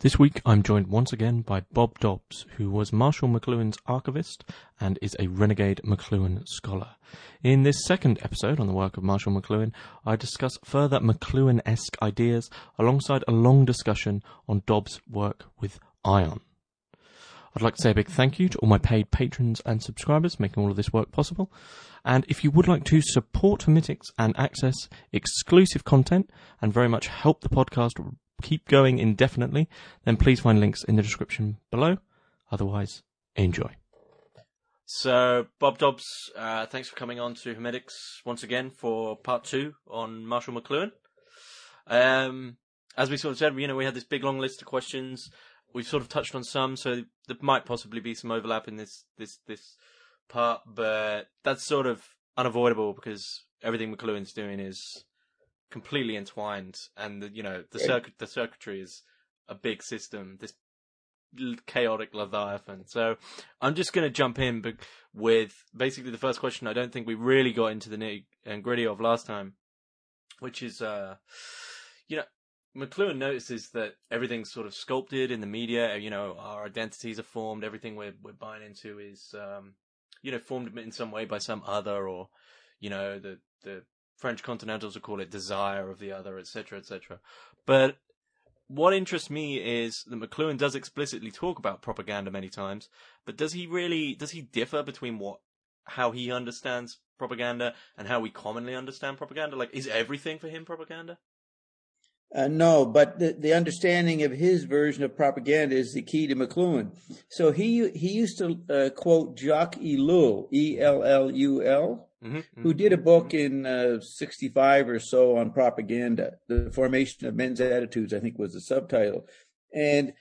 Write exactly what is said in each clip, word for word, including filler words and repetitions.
This week I'm joined once again by Bob Dobbs, who was Marshall McLuhan's archivist and is a renegade McLuhan scholar. In this second episode on the work of Marshall McLuhan, I discuss further McLuhan-esque ideas alongside a long discussion on Dobbs' work with Ion. I'd like to say a big thank you to all my paid patrons and subscribers making all of this work possible. And if you would like to support Hermitix and access exclusive content and very much help the podcast keep going indefinitely, then please find links in the description below. Otherwise, enjoy. So, Bob Dobbs, uh, thanks for coming on to Hermitix once again for part two on Marshall McLuhan. Um, as we sort of said, you know, we had this big long list of questions. We've sort of touched on some, so there might possibly be some overlap in this this this part, but that's sort of unavoidable because everything McLuhan's doing is completely entwined, and the, you know the circuit the circuitry is a big system, this chaotic leviathan. So I'm just going to jump in with basically the first question. I don't think we really got into the nitty and gritty of last time, which is, uh, you know. McLuhan notices that everything's sort of sculpted in the media. You know, our identities are formed. Everything we're we're buying into is, um, you know, formed in some way by some other, or, you know, the the French Continentals will call it desire of the other, et cetera, et cetera. But what interests me is that McLuhan does explicitly talk about propaganda many times. But does he really? Does he differ between what how he understands propaganda and how we commonly understand propaganda? Like, is everything for him propaganda? Uh, no, but the, the understanding of his version of propaganda is the key to McLuhan. So he he used to uh, quote Jacques Ellul, E L L U L, mm-hmm, mm-hmm, who did a book in uh, sixty-five or so on propaganda. The Formation of Men's Attitudes, I think, was the subtitle. And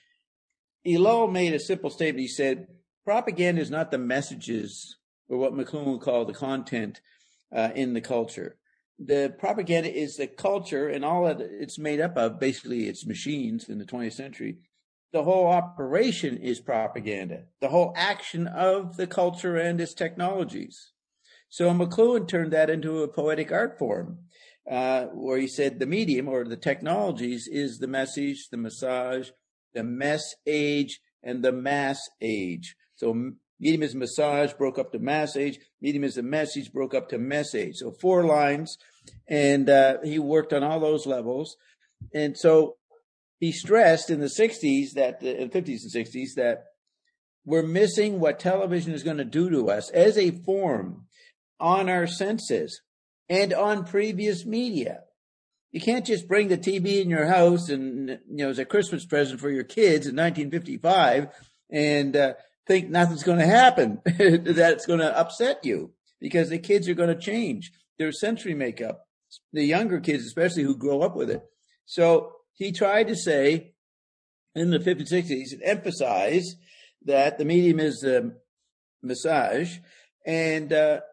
Ellul made a simple statement. He said, propaganda is not the messages, or what McLuhan would call the content uh, in the culture. The propaganda is the culture, and all that it's made up of. Basically, it's machines in the twentieth century. The whole operation is propaganda, the whole action of the culture and its technologies. So McLuhan turned that into a poetic art form, uh, where he said the medium or the technologies is the message, the massage, the mess age, and the mass age. So medium is massage, broke up to mass age. Medium is the message, broke up to mess age. So four lines, and uh, he worked on all those levels. And so he stressed in the sixties, that in the fifties and sixties, that we're missing what television is going to do to us as a form on our senses and on previous media. You can't just bring the T V in your house and, you know, as a Christmas present for your kids in nineteen fifty-five and uh, think nothing's going to happen, that it's going to upset you, because the kids are going to change their sensory makeup, the younger kids especially who grow up with it. So he tried to say in the fifties, sixties, and emphasize that the medium is um, massage, and uh,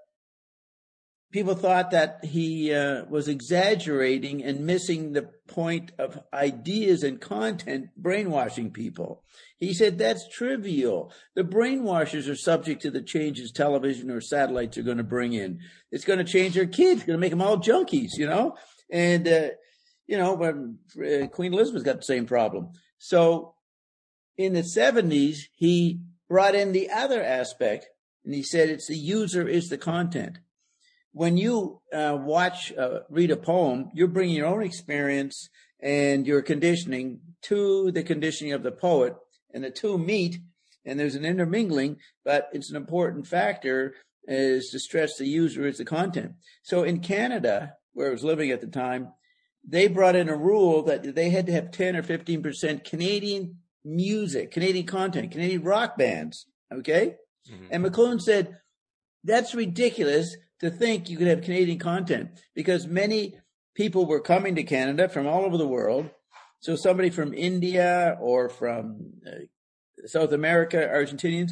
people thought that he uh, was exaggerating and missing the point of ideas and content, brainwashing people. He said that's trivial. The brainwashers are subject to the changes television or satellites are going to bring in. It's going to change their kids. It's going to make them all junkies, you know? And, uh, you know, when, uh, Queen Elizabeth got the same problem. So in the seventies, he brought in the other aspect, and he said it's the user is the content. When you uh, watch, uh, read a poem, you're bringing your own experience and your conditioning to the conditioning of the poet, and the two meet, and there's an intermingling, but it's an important factor is to stress the user is the content. So in Canada, where I was living at the time, they brought in a rule that they had to have ten or fifteen percent Canadian music, Canadian content, Canadian rock bands, okay? Mm-hmm. And McLuhan said, that's ridiculous to think you could have Canadian content, because many people were coming to Canada from all over the world. So somebody from India or from uh, South America, Argentinians,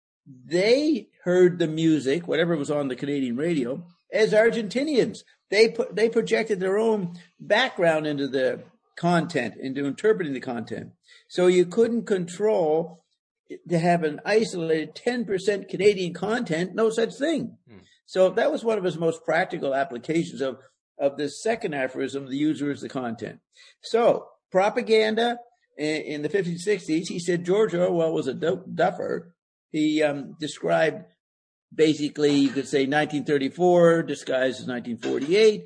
they heard the music, whatever was on the Canadian radio, as Argentinians. They put, they projected their own background into the content, into interpreting the content. So you couldn't control to have an isolated ten percent Canadian content, no such thing. Hmm. So that was one of his most practical applications of, of this second aphorism, the user is the content. So propaganda in, in the fifties, sixties, he said George Orwell was a duffer. He um, described basically, you could say nineteen thirty-four disguised as nineteen forty-eight,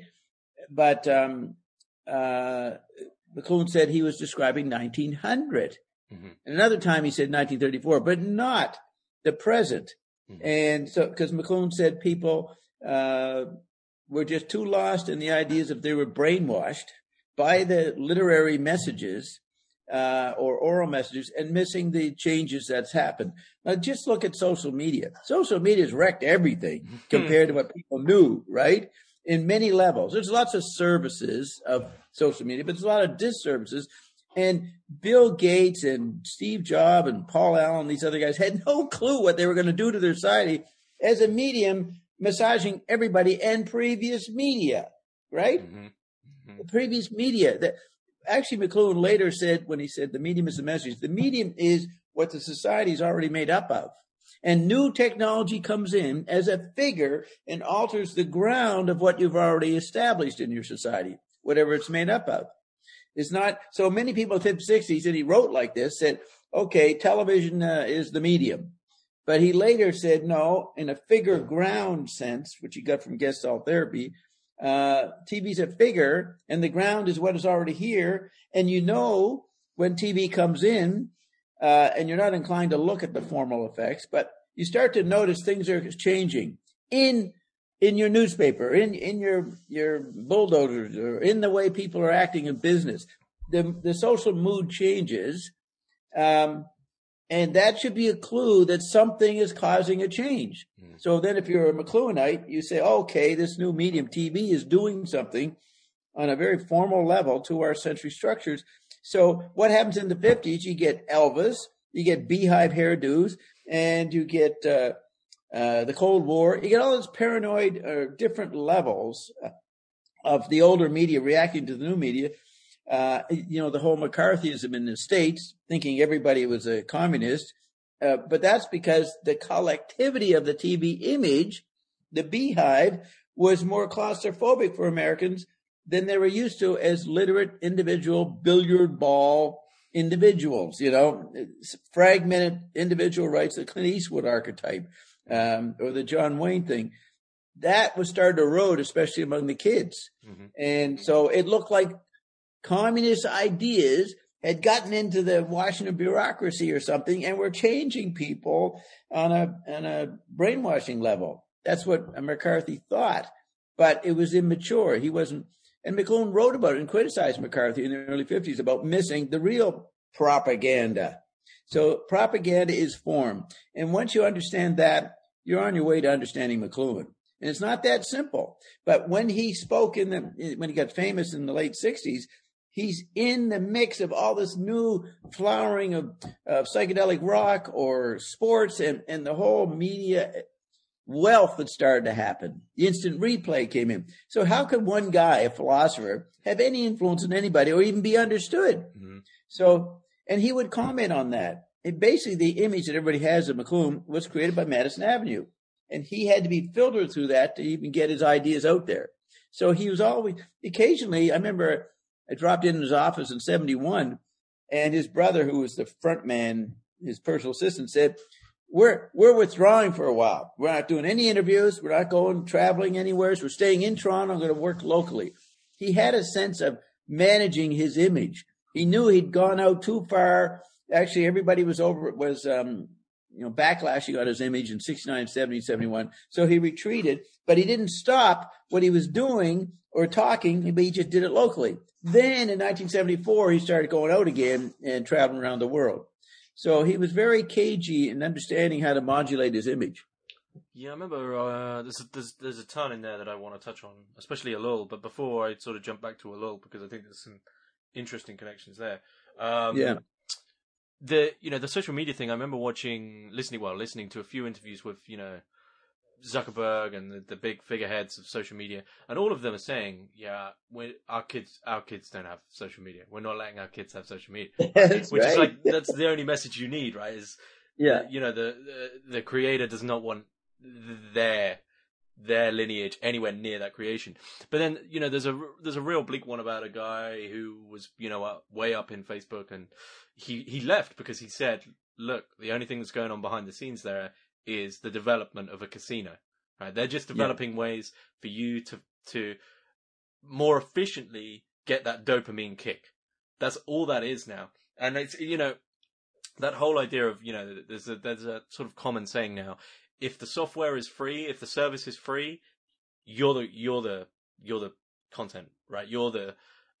but um, uh, McLuhan said he was describing nineteen hundred. Mm-hmm. Another time he said nineteen thirty-four, but not the present. Mm-hmm. And so, because McLuhan said people uh, were just too lost in the ideas of they were brainwashed by the literary messages uh, or oral messages and missing the changes that's happened. Now, just look at social media. Social media has wrecked everything compared to what people knew, right? In many levels. There's lots of services of social media, but there's a lot of disservices. And Bill Gates and Steve Jobs and Paul Allen, these other guys, had no clue what they were going to do to their society as a medium massaging everybody and previous media, right? Mm-hmm. Mm-hmm. The previous media. That actually, McLuhan later said, when he said the medium is the message, the medium is what the society is already made up of. And new technology comes in as a figure and alters the ground of what you've already established in your society, whatever it's made up of. It's not, so many people in the fifties, sixties, and he wrote like this, said, okay, television uh, is the medium. But he later said, no, in a figure ground sense, which he got from Gestalt therapy, uh, T V is a figure and the ground is what is already here. And you know, when T V comes in, uh, and you're not inclined to look at the formal effects, but you start to notice things are changing in in your newspaper, in, in your, your bulldozers, or in the way people are acting in business. The, the social mood changes, um, and that should be a clue that something is causing a change. Mm. So then if you're a McLuhanite, you say, okay, this new medium, T V, is doing something on a very formal level to our sensory structures. So what happens in the fifties, you get Elvis, you get beehive hairdos, and you get uh, uh, the Cold War. You get all those paranoid uh, different levels of the older media reacting to the new media. Uh, you know, the whole McCarthyism in the States, thinking everybody was a communist. Uh, but that's because the collectivity of the T V image, the beehive, was more claustrophobic for Americans than they were used to as literate individual billiard ball individuals, you know, fragmented individual rights, the Clint Eastwood archetype, um, or the John Wayne thing. That was starting to erode, especially among the kids. Mm-hmm. And so it looked like communist ideas had gotten into the Washington bureaucracy or something and were changing people on a, on a brainwashing level. That's what McCarthy thought, but it was immature. He wasn't, and McLuhan wrote about it and criticized McCarthy in the early fifties about missing the real propaganda. So propaganda is form. And once you understand that, you're on your way to understanding McLuhan. And it's not that simple. But when he spoke in the, when he got famous in the late sixties, he's in the mix of all this new flowering of, of psychedelic rock or sports and, and the whole media wealth that started to happen. The instant replay came in. So how could one guy, a philosopher, have any influence on anybody or even be understood? Mm-hmm. So, and he would comment on that. And basically, the image that everybody has of McLuhan was created by Madison Avenue. And he had to be filtered through that to even get his ideas out there. So he was always, occasionally, I remember I dropped in his office in seventy-one, and his brother, who was the front man, his personal assistant, said, We're we're withdrawing for a while. We're not doing any interviews. We're not going traveling anywhere. So we're staying in Toronto. I'm going to work locally. He had a sense of managing his image. He knew he'd gone out too far. Actually, everybody was over was um, you know backlashing on his image in sixty-nine, seventy, seventy-one. So he retreated, but he didn't stop what he was doing or talking. But he just did it locally. Then in nineteen seventy-four, he started going out again and traveling around the world. So he was very cagey in understanding how to modulate his image. Yeah, I remember uh, there's, a, there's there's a ton in there that I want to touch on, especially Ellul. But before I sort of jump back to Ellul, because I think there's some interesting connections there. Um, yeah. The you know the social media thing. I remember watching, listening, well, listening to a few interviews with you know Zuckerberg and the, the big figureheads of social media, and all of them are saying, "Yeah, we our kids, our kids don't have social media. We're not letting our kids have social media." That's Which right. is like that's the only message you need, right? Is yeah, you know the the, the creator does not want their their lineage anywhere near that creation. But then, you know, there's a there's a real bleak one about a guy who was, you know, uh, way up in Facebook, and he he left because he said, look, the only thing that's going on behind the scenes there is the development of a casino. Right? They're just developing yeah. ways for you to to more efficiently get that dopamine kick. That's all that is now. And it's, you know, that whole idea of, you know, there's a there's a sort of common saying now: if the software is free, if the service is free, you're the you're the you're the content, right? You're the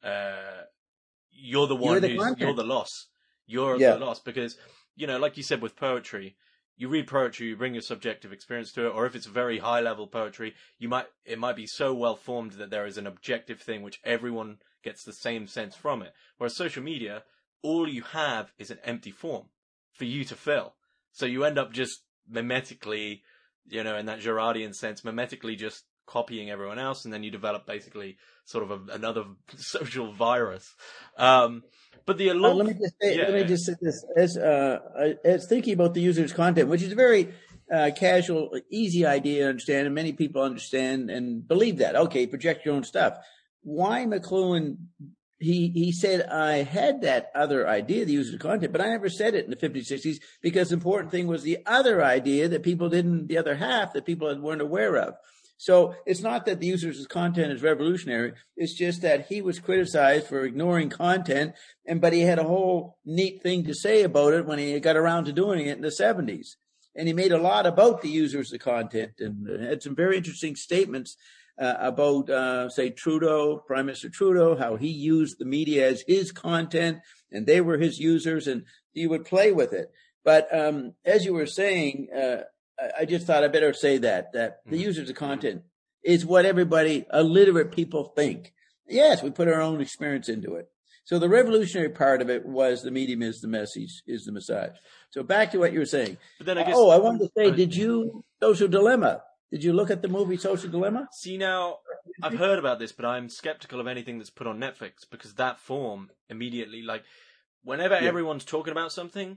uh, you're the one you're the who's content. you're the loss. You're yeah. the loss because, you know, like you said with poetry, you read poetry, you bring your subjective experience to it, or if it's very high level poetry, you might it might be so well formed that there is an objective thing which everyone gets the same sense from it. Whereas social media, all you have is an empty form for you to fill. So you end up just mimetically, you know, in that Girardian sense, mimetically just copying everyone else, and then you develop basically sort of a, another social virus. Um, but the uh, let me just say, yeah, let me yeah. just say this as uh, as thinking about the user's content, which is a very uh, casual, easy idea to understand, and many people understand and believe that. Okay, project your own stuff. Why McLuhan? He he said, I had that other idea, the user's content, but I never said it in the fifties, sixties, because the important thing was the other idea that people didn't, the other half that people weren't aware of. So it's not that the user's content is revolutionary. It's just that he was criticized for ignoring content, and but he had a whole neat thing to say about it when he got around to doing it in the seventies. And he made a lot about the users of content and had some very interesting statements uh, about, uh, say, Trudeau, Prime Minister Trudeau, how he used the media as his content and they were his users, and he would play with it. But um, as you were saying, uh, I just thought I better say that, that the users of content is what everybody, illiterate people think. Yes, we put our own experience into it. So the revolutionary part of it was the medium is the message, is the message. So back to what you were saying. But then I guess, oh, I wanted to say, did you, Social Dilemma, did you look at the movie Social Dilemma? See, now, I've heard about this, but I'm skeptical of anything that's put on Netflix, because that form immediately, like, whenever yeah. everyone's talking about something,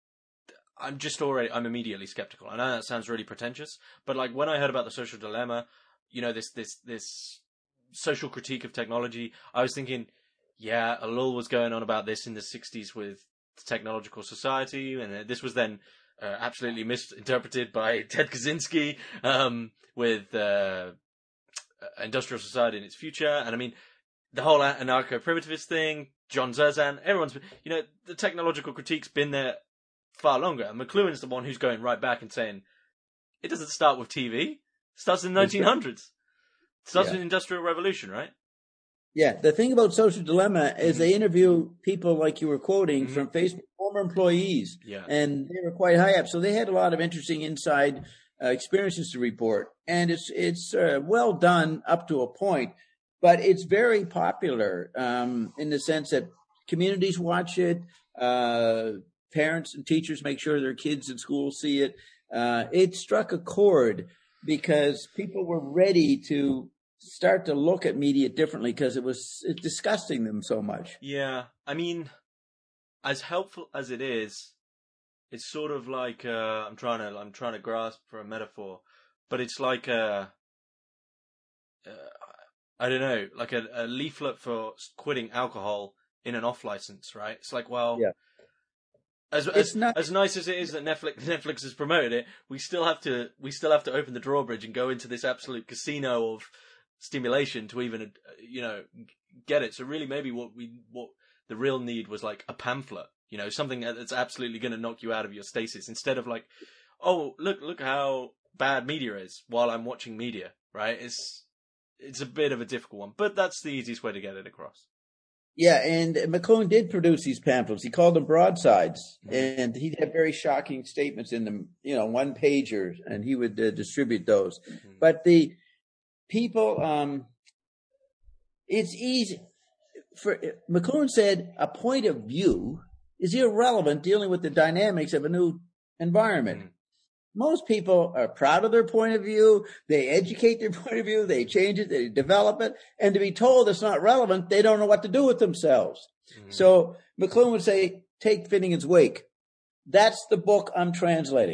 I'm just already, I'm immediately skeptical. I know that sounds really pretentious, but like when I heard about the Social Dilemma, you know, this, this, this social critique of technology, I was thinking, yeah, a lull was going on about this in the sixties with Technological Society, and this was then uh, absolutely misinterpreted by Ted Kaczynski um, with uh, Industrial Society in its future. And I mean, the whole anarcho-primitivist thing, John Zerzan, everyone's, you know, the technological critique's been there far longer. And McLuhan's the one who's going right back and saying, it doesn't start with T V. It starts in the nineteen hundreds. It starts yeah. with the Industrial Revolution, right? Yeah. The thing about Social Dilemma is mm-hmm. they interview people like you were quoting mm-hmm. from Facebook, former employees. Yeah. And they were quite high up. So they had a lot of interesting inside uh, experiences to report. And it's, it's uh, well done up to a point, but it's very popular um, in the sense that communities watch it. Uh, Parents and teachers make sure their kids in school see it. Uh, it struck a chord because people were ready to start to look at media differently because it was disgusting them so much. Yeah. I mean, as helpful as it is, it's sort of like, uh, I'm trying to, I'm trying to grasp for a metaphor, but it's like a, uh, I don't know, like a, a leaflet for quitting alcohol in an off license, right? It's like, well, yeah. As as, not, as nice as it is that Netflix Netflix has promoted it, we still have to we still have to open the drawbridge and go into this absolute casino of stimulation to even you know get it. So really, maybe what we what the real need was like a pamphlet, you know, something that's absolutely going to knock you out of your stasis, instead of like, oh look look how bad media is while I'm watching media, right? It's it's a bit of a difficult one, but that's the easiest way to get it across. Yeah, and McLuhan did produce these pamphlets. He called them broadsides, mm-hmm. and he'd have very shocking statements in them, you know, one pagers, and he would uh, distribute those. Mm-hmm. But the people, um, it's easy. For McLuhan said a point of view is irrelevant dealing with the dynamics of a new environment. Mm-hmm. Most people are proud of their point of view. They educate their point of view. They change it. They develop it. And to be told it's not relevant, they don't know what to do with themselves. Mm-hmm. So McLuhan would say, take Finnegan's Wake. That's the book I'm translating.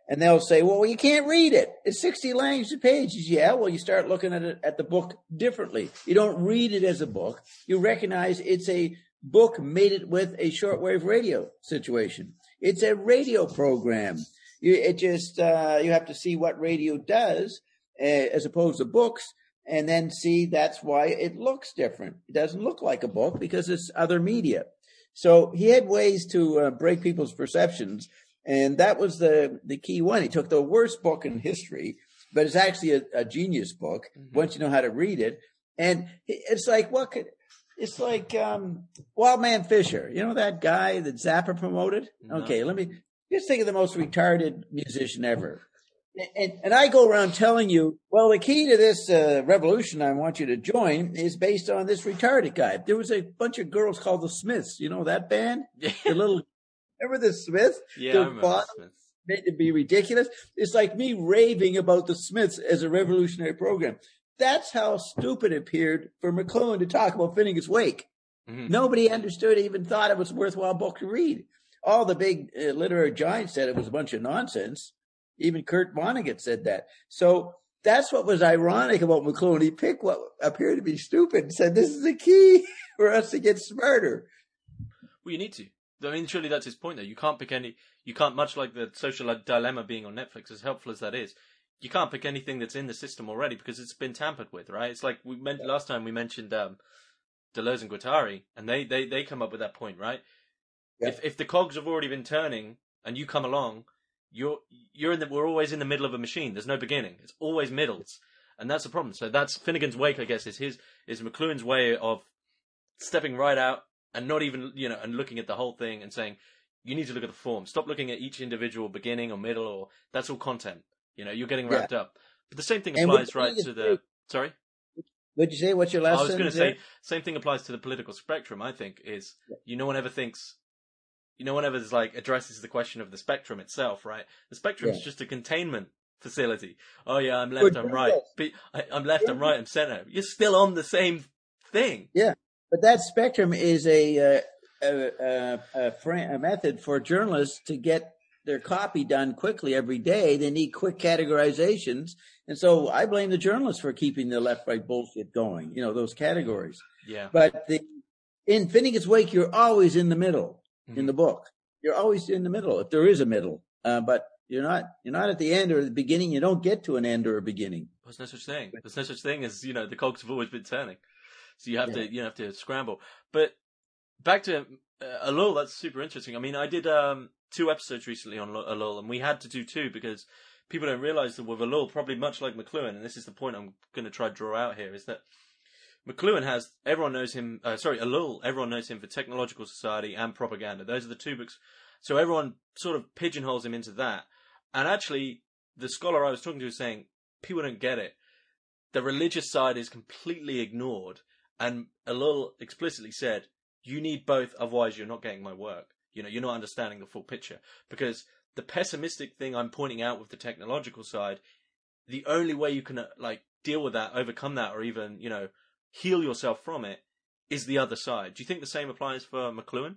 And they'll say, well, you can't read it. It's sixty language pages. Yeah, well, you start looking at it at the book differently. You don't read it as a book. You recognize it's a book mated with a shortwave radio situation. It's a radio program. You, it just, uh, you have to see what radio does uh, as opposed to books, and then see that's why it looks different. It doesn't look like a book because it's other media. So he had ways to uh, break people's perceptions. And that was the, the key one. He took the worst book in history, but it's actually a, a genius book mm-hmm. once you know how to read it. And it's like, what could, it's like um, Wildman Fisher. You know that guy that Zappa promoted? No. Okay, let me just think of the most retarded musician ever. And, and I go around telling you, well, the key to this uh, revolution I want you to join is based on this retarded guy. There was a bunch of girls called the Smiths. You know that band? Yeah. The little... Remember the Smiths? Yeah, the I remember the Smiths. Made to be ridiculous. It's like me raving about the Smiths as a revolutionary program. That's how stupid it appeared for McLuhan to talk about Finnegan's Wake. Mm-hmm. Nobody understood, even thought it was a worthwhile book to read. All the big uh, literary giants said it was a bunch of nonsense. Even Kurt Vonnegut said that. So that's what was ironic about McLuhan. He picked what appeared to be stupid and said, this is the key for us to get smarter. Well, you need to. I mean, surely that's his point, though. You can't pick any, you can't, much like the Social Dilemma being on Netflix, as helpful as that is, you can't pick anything that's in the system already because it's been tampered with, right? It's like we meant last time we mentioned um, Deleuze and Guattari, and they, they, they come up with that point, right? Yeah. If if the cogs have already been turning and you come along, you're you're in the, we're always in the middle of a machine. There's no beginning. It's always middles, and that's the problem. So that's Finnegan's Wake, I guess, is his is McLuhan's way of stepping right out. And not even, you know, and looking at the whole thing and saying, you need to look at the form. Stop looking at each individual beginning or middle, or that's all content. You know, you're getting wrapped yeah. up. But the same thing applies, right, to the... Sorry? What'd you say? What's your last I was going to say, same thing applies to the political spectrum, I think, is, you know, one ever thinks, you know, one ever is like, addresses the question of the spectrum itself, right? The spectrum yeah. is just a containment facility. Oh yeah, I'm left, I'm right. But I, I'm left, yeah. I'm right, I'm center. You're still on the same thing. Yeah. But that spectrum is a, uh, a, a, a, fr- a method for journalists to get their copy done quickly every day. They need quick categorizations. And so I blame the journalists for keeping the left-right bullshit going, you know, those categories. Yeah. But the, in Finnegan's Wake, you're always in the middle mm-hmm. in the book. You're always in the middle, if there is a middle. Uh, but you're not you're not at the end or the beginning. You don't get to an end or a beginning. There's no such thing. There's no such thing as, you know, the cogs have always been turning. So you have yeah. to, you have to scramble. But back to uh, Ellul, that's super interesting. I mean, I did um, two episodes recently on Ellul, and we had to do two because people don't realize that with Ellul, probably much like McLuhan, and this is the point I'm going to try to draw out here, is that McLuhan has, everyone knows him, uh, sorry, Ellul, everyone knows him for Technological Society and Propaganda. Those are the two books. So everyone sort of pigeonholes him into that. And actually, the scholar I was talking to was saying, people don't get it. The religious side is completely ignored. And Ellul explicitly said, you need both, otherwise you're not getting my work. You know, you're not understanding the full picture. Because the pessimistic thing I'm pointing out with the technological side, the only way you can, uh, like, deal with that, overcome that, or even, you know, heal yourself from it, is the other side. Do you think the same applies for McLuhan?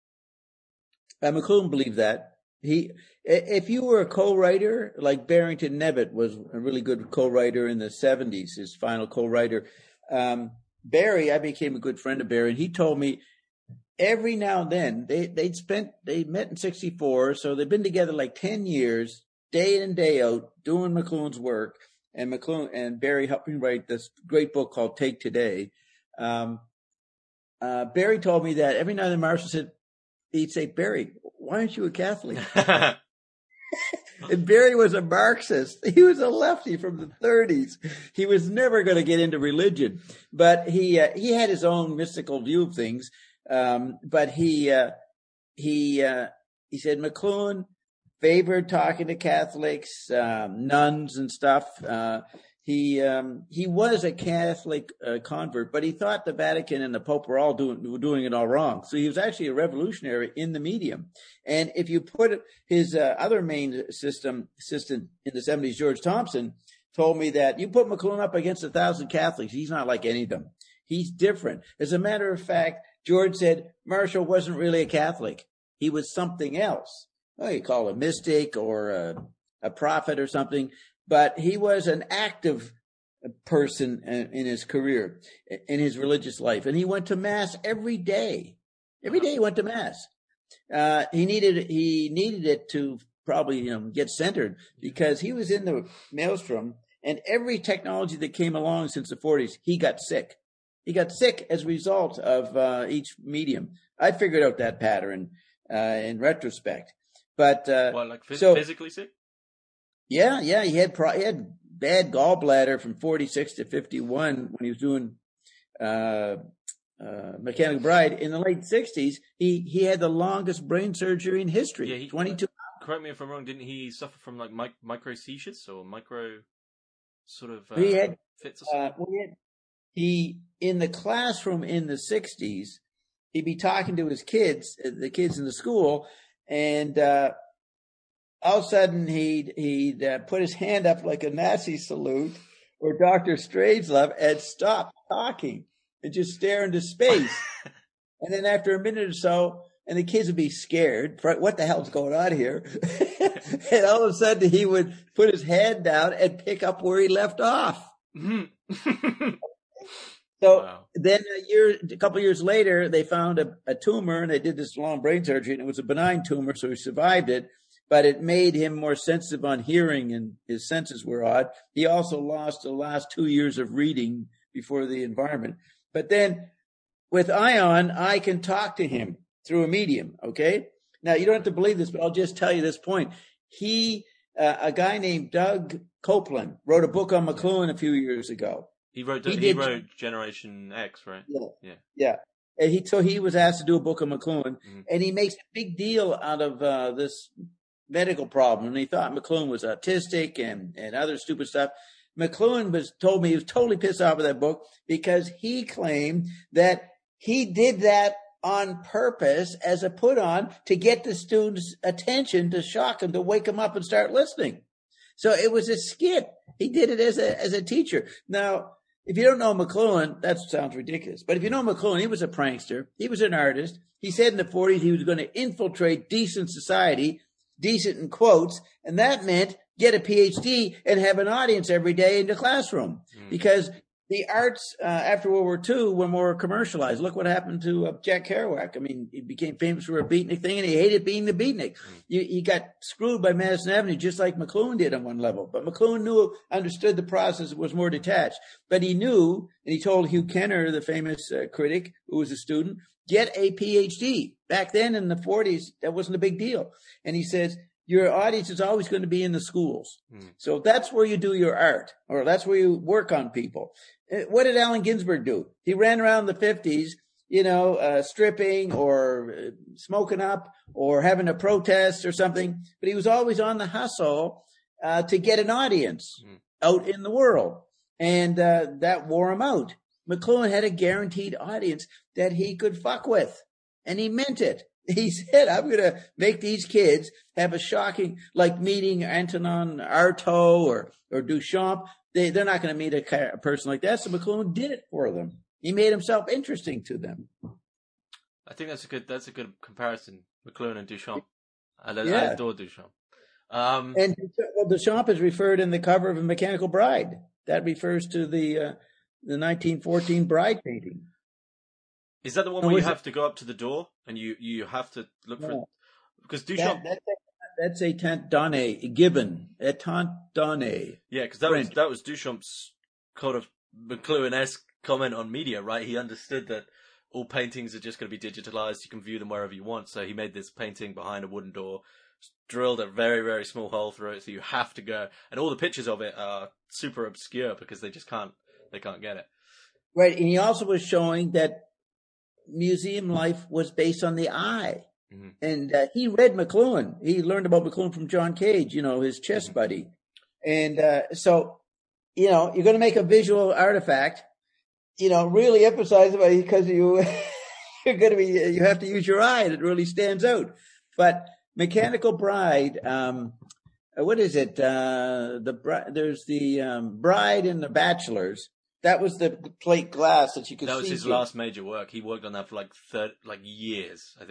Uh, McLuhan believed that. He, if you were a co-writer, like Barrington Nevitt was a really good co-writer in the seventies, his final co-writer, um, Barry, I became a good friend of Barry, and he told me every now and then they they'd spent they met in sixty-four, so they've been together like ten years, day in and day out, doing McLuhan's work, and McLuhan and Barry helped me write this great book called Take Today. Um, uh, Barry told me that every now and then Marshall said, he'd say, Barry, why aren't you a Catholic? And Barry was a Marxist. He was a lefty from the thirties. He was never going to get into religion, but he uh, he had his own mystical view of things. Um, but he uh, he uh, he said McLuhan favored talking to Catholics, um, nuns, and stuff. Uh, he um, he was a Catholic uh, convert, but he thought the Vatican and the Pope were all doing were doing it all wrong. So he was actually a revolutionary in the medium. And if you put his uh, other main system assistant in the seventies, George Thompson, told me that you put McLuhan up against a thousand Catholics, he's not like any of them. He's different. As a matter of fact, George said Marshall wasn't really a Catholic. He was something else. Well, you call it a mystic or a a prophet or something, but he was an active person in his career, in his religious life. And he went to mass every day. Every day he went to mass. Uh, he needed, he needed it to probably, you know, get centered because he was in the maelstrom, and every technology that came along since the forties, he got sick. He got sick as a result of uh, each medium. I figured out that pattern uh, in retrospect. But uh, well, like phys- so, physically sick? Yeah, yeah. He had pro- he had bad gallbladder from forty-six to fifty-one when he was doing uh, uh, Mechanical Bride. In the late sixties, he, he had the longest brain surgery in history. Yeah, he, twenty-two. Correct me if I'm wrong. Didn't he suffer from like mic- micro seizures or micro sort of uh, he had fits or something? uh, well, he, had, he in the classroom in the sixties. He'd be talking to his kids, the kids in the school, and uh, all of a sudden he'd he'd uh, put his hand up like a Nazi salute or Doctor Strangelove and stop talking and just stare into space. And then after a minute or so, and the kids would be scared, what the hell's going on here? And all of a sudden he would put his hand down and pick up where he left off. So wow. Then a year, a couple of years later, they found a, a tumor, and they did this long brain surgery, and it was a benign tumor, so he survived it. But it made him more sensitive on hearing, and his senses were odd. He also lost the last two years of reading before the environment. But then with Ion, I can talk to him through a medium, okay? Now, you don't have to believe this, but I'll just tell you this point. He, uh, a guy named Doug Copeland, wrote a book on McLuhan a few years ago. He wrote he, he wrote Generation X, right? Yeah. Yeah. Yeah. And he, so he was asked to do a book on McLuhan, mm-hmm. and he makes a big deal out of uh, this medical problem. And he thought McLuhan was autistic and, and other stupid stuff. McLuhan was told me he was totally pissed off with that book because he claimed that he did that on purpose as a put on to get the students' attention, to shock them, to wake them up and start listening. So it was a skit. He did it as a, as a teacher. Now, if you don't know McLuhan, that sounds ridiculous. But if you know McLuhan, he was a prankster. He was an artist. He said in the forties he was going to infiltrate decent society, decent in quotes, and that meant get a P H D and have an audience every day in the classroom. Mm. Because the arts uh, after World War Two were more commercialized. Look what happened to uh, Jack Kerouac. I mean, he became famous for a beatnik thing, and he hated being the beatnik. Mm. You, he got screwed by Madison Avenue just like McLuhan did on one level. But McLuhan knew, understood the process, was more detached. But he knew, and he told Hugh Kenner, the famous uh, critic who was a student, get a P H D. Back then in the forties, that wasn't a big deal. And he says, your audience is always going to be in the schools. Mm. So that's where you do your art, or that's where you work on people. What did Allen Ginsberg do? He ran around the fifties, you know, uh, stripping or uh, smoking up or having a protest or something. But he was always on the hustle uh, to get an audience mm. out in the world. And uh, that wore him out. McLuhan had a guaranteed audience that he could fuck with. And he meant it. He said, I'm going to make these kids have a shocking, like meeting Antonin Artaud or, or Duchamp. They, they're not going to meet a, a person like that. So McLuhan did it for them. He made himself interesting to them. I think that's a good, that's a good comparison. McLuhan and Duchamp. I, yeah. I adore Duchamp. Um, and well, Duchamp is referred in the cover of A Mechanical Bride. That refers to the, uh, the nineteen fourteen Bride painting. Is that the one where you have it? to go up to the door and you, you have to look no. for, because Duchamp. That, that's, a, that's a tante donne, Gibbon, a tante donne. Yeah, because that was, that was Duchamp's kind of McLuhan-esque comment on media, right? He understood that all paintings are just going to be digitalized. You can view them wherever you want. So he made this painting behind a wooden door, drilled a very, very small hole through it. So you have to go. And all the pictures of it are super obscure because they just can't, they can't get it. Right. And he also was showing that museum life was based on the eye. Mm-hmm. And uh, he read McLuhan. He learned about McLuhan from John Cage, you know, his chess mm-hmm. buddy. And uh, so, you know, you're going to make a visual artifact, you know, really emphasize it because you, you're going to be, you have to use your eye and it really stands out. But Mechanical Bride, um, what is it? Uh, the There's the um, Bride and the Bachelors. That was the plate glass that you could see. That was his through. last major work. He worked on that for like third, like years, I think.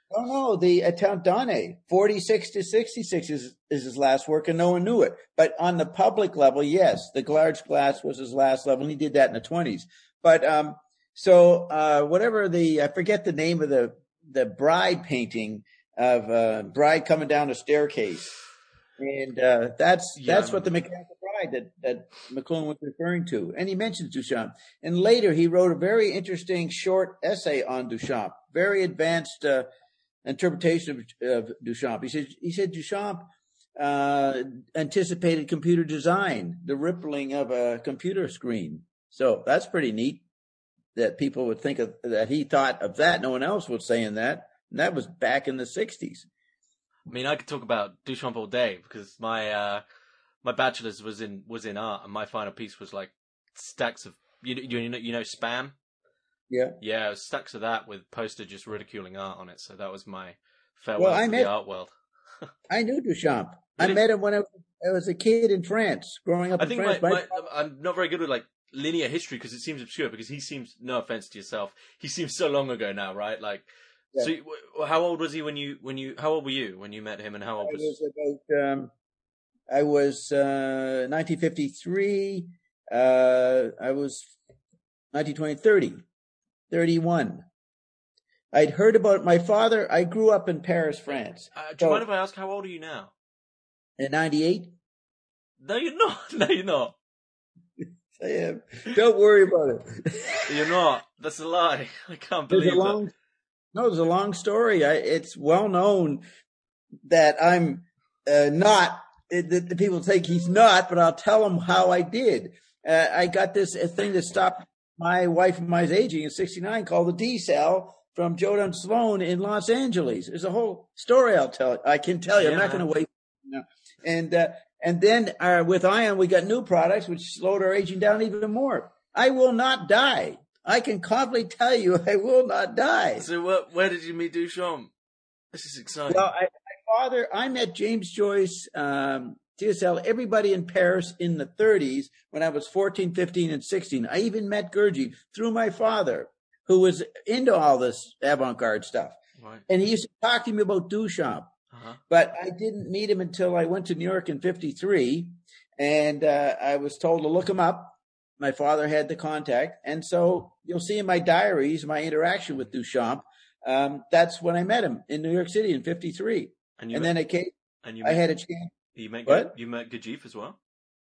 Oh no, the Attendane, forty-six to sixty-six is, is his last work, and no one knew it. But on the public level, yes, the large glass was his last level, and he did that in the twenties. But um, so uh, whatever the I forget the name of the the bride painting of uh, bride coming down a staircase, and uh, that's Yeah, that's what the Mechanical Bride that that McLuhan was referring to, and he mentions Duchamp. And later he wrote a very interesting short essay on Duchamp, very advanced. Uh, interpretation of, of Duchamp. He said, he said Duchamp uh, anticipated computer design, the rippling of a computer screen. So that's pretty neat that people would think of that. He thought of that. No one else was saying that. And that was back in the sixties. I mean, I could talk about Duchamp all day because my uh, my bachelor's was in was in art, and my final piece was like stacks of you you know you know Spam. Yeah. Yeah, it was stacks of that with poster just ridiculing art on it. So that was my farewell Well, I to met, the art world. I knew Duchamp. I Really? met him when I was, I was a kid in France, growing up I in think France. my, My- my, I'm not very good with like linear history because it seems obscure. Because he seems, no offense to yourself, he seems so long ago now, right? Like, Yeah. so you- w- how old was he when you when you how old were you when you met him, and how old I was? was about, um, I was uh, nineteen fifty-three. Uh, I was nineteen twenty, thirty, thirty-one. I'd heard about my father. I grew up in Paris, France. Uh, do you So- mind if I ask how old are you now? In ninety-eight. No, you're not. No, you're not. I am. Don't worry about it. You're not. That's a lie. I can't There's believe a long, no, there's a long story. I, it's well known that I'm uh, not, it, the, the people think he's not, but I'll tell them how I did. Uh, I got this a thing that stopped my wife and my aging in sixty-nine called the D-cell from Jodan Sloan in Los Angeles. There's a whole story I'll tell. I can tell you. I'm not Yeah. going to wait. No. And, uh, and then uh, with Ion, we got new products which slowed our aging down even more. I will not die. I can confidently tell you I will not die. So where, where did you meet Duchamp? This is exciting. Well, I, my father, I met James Joyce, um, T S L, everybody in Paris in the thirties when I was fourteen, fifteen, and sixteen. I even met Gurdjieff through my father, who was into all this avant-garde stuff. Right. And he used to talk to me about Duchamp. Uh-huh. But I didn't meet him until I went to New York in fifty-three, and uh, I was told to look him up. My father had the contact, and so you'll see in my diaries my interaction with Duchamp. Um, that's when I met him in New York City in fifty-three, And you and met, then I came. and you I met, had a chance. you met What? you met Gurdjieff as well.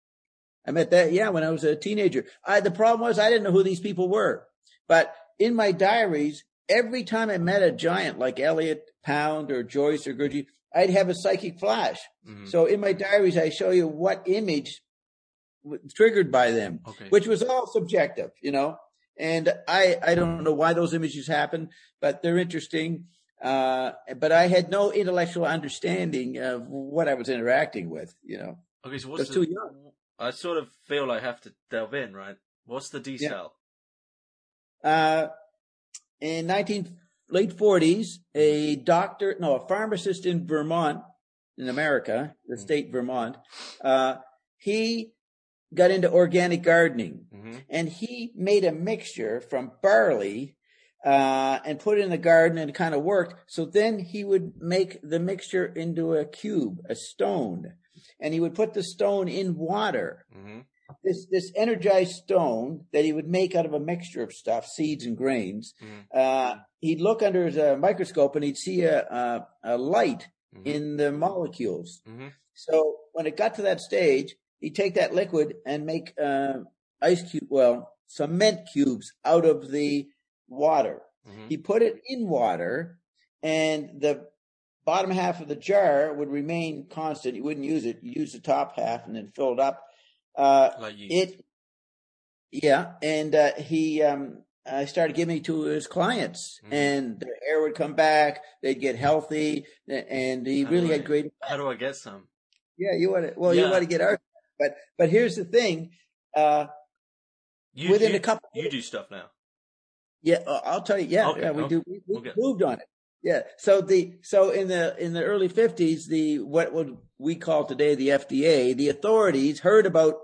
I met that, yeah, when I was a teenager. I, the problem was I didn't know who these people were, but in my diaries, every time I met a giant like Eliot, Pound, or Joyce, or Gurdjieff, I'd have a psychic flash. Mm-hmm. So in my diaries, I show you what image was triggered by them, Okay. which was all subjective, you know. And I, I don't know why those images happen, but they're interesting. Uh, but I had no intellectual understanding of what I was interacting with, you know. Okay, so I what's was the, too young. I sort of feel I have to delve in, right? What's the D cell? Uh, in nineteen late forties, a doctor, no, a pharmacist in Vermont, in America, the state Vermont, uh, he got into organic gardening, Mm-hmm. and he made a mixture from barley uh, and put it in the garden, and it kind of worked. So then he would make the mixture into a cube, a stone, and he would put the stone in water. Mm-hmm. This this energized stone that he would make out of a mixture of stuff, seeds and grains. Mm-hmm. Uh, he'd look under his uh, microscope and he'd see a, a, a light Mm-hmm. in the molecules. Mm-hmm. So when it got to that stage, he'd take that liquid and make uh, ice cube, well, cement cubes out of the water. Mm-hmm. He put it in water, and the bottom half of the jar would remain constant. You wouldn't use it. You use the top half and then fill it up. Uh, Like you. it, yeah, and uh, he, um, I started giving it to his clients, Mhm. and their hair would come back. They'd get healthy, and he How really do had I- great. How do I get some? Yeah, you want to. Well, you Yeah. want to get our, but but here's the thing. Uh, You, within you, a couple, you do stuff now. yeah, uh, I'll tell you. Yeah, Okay, yeah, we okay. do. We, we Okay. moved on it. Yeah. So the so in the in the early fifties, the what would we call today the F D A, the authorities heard about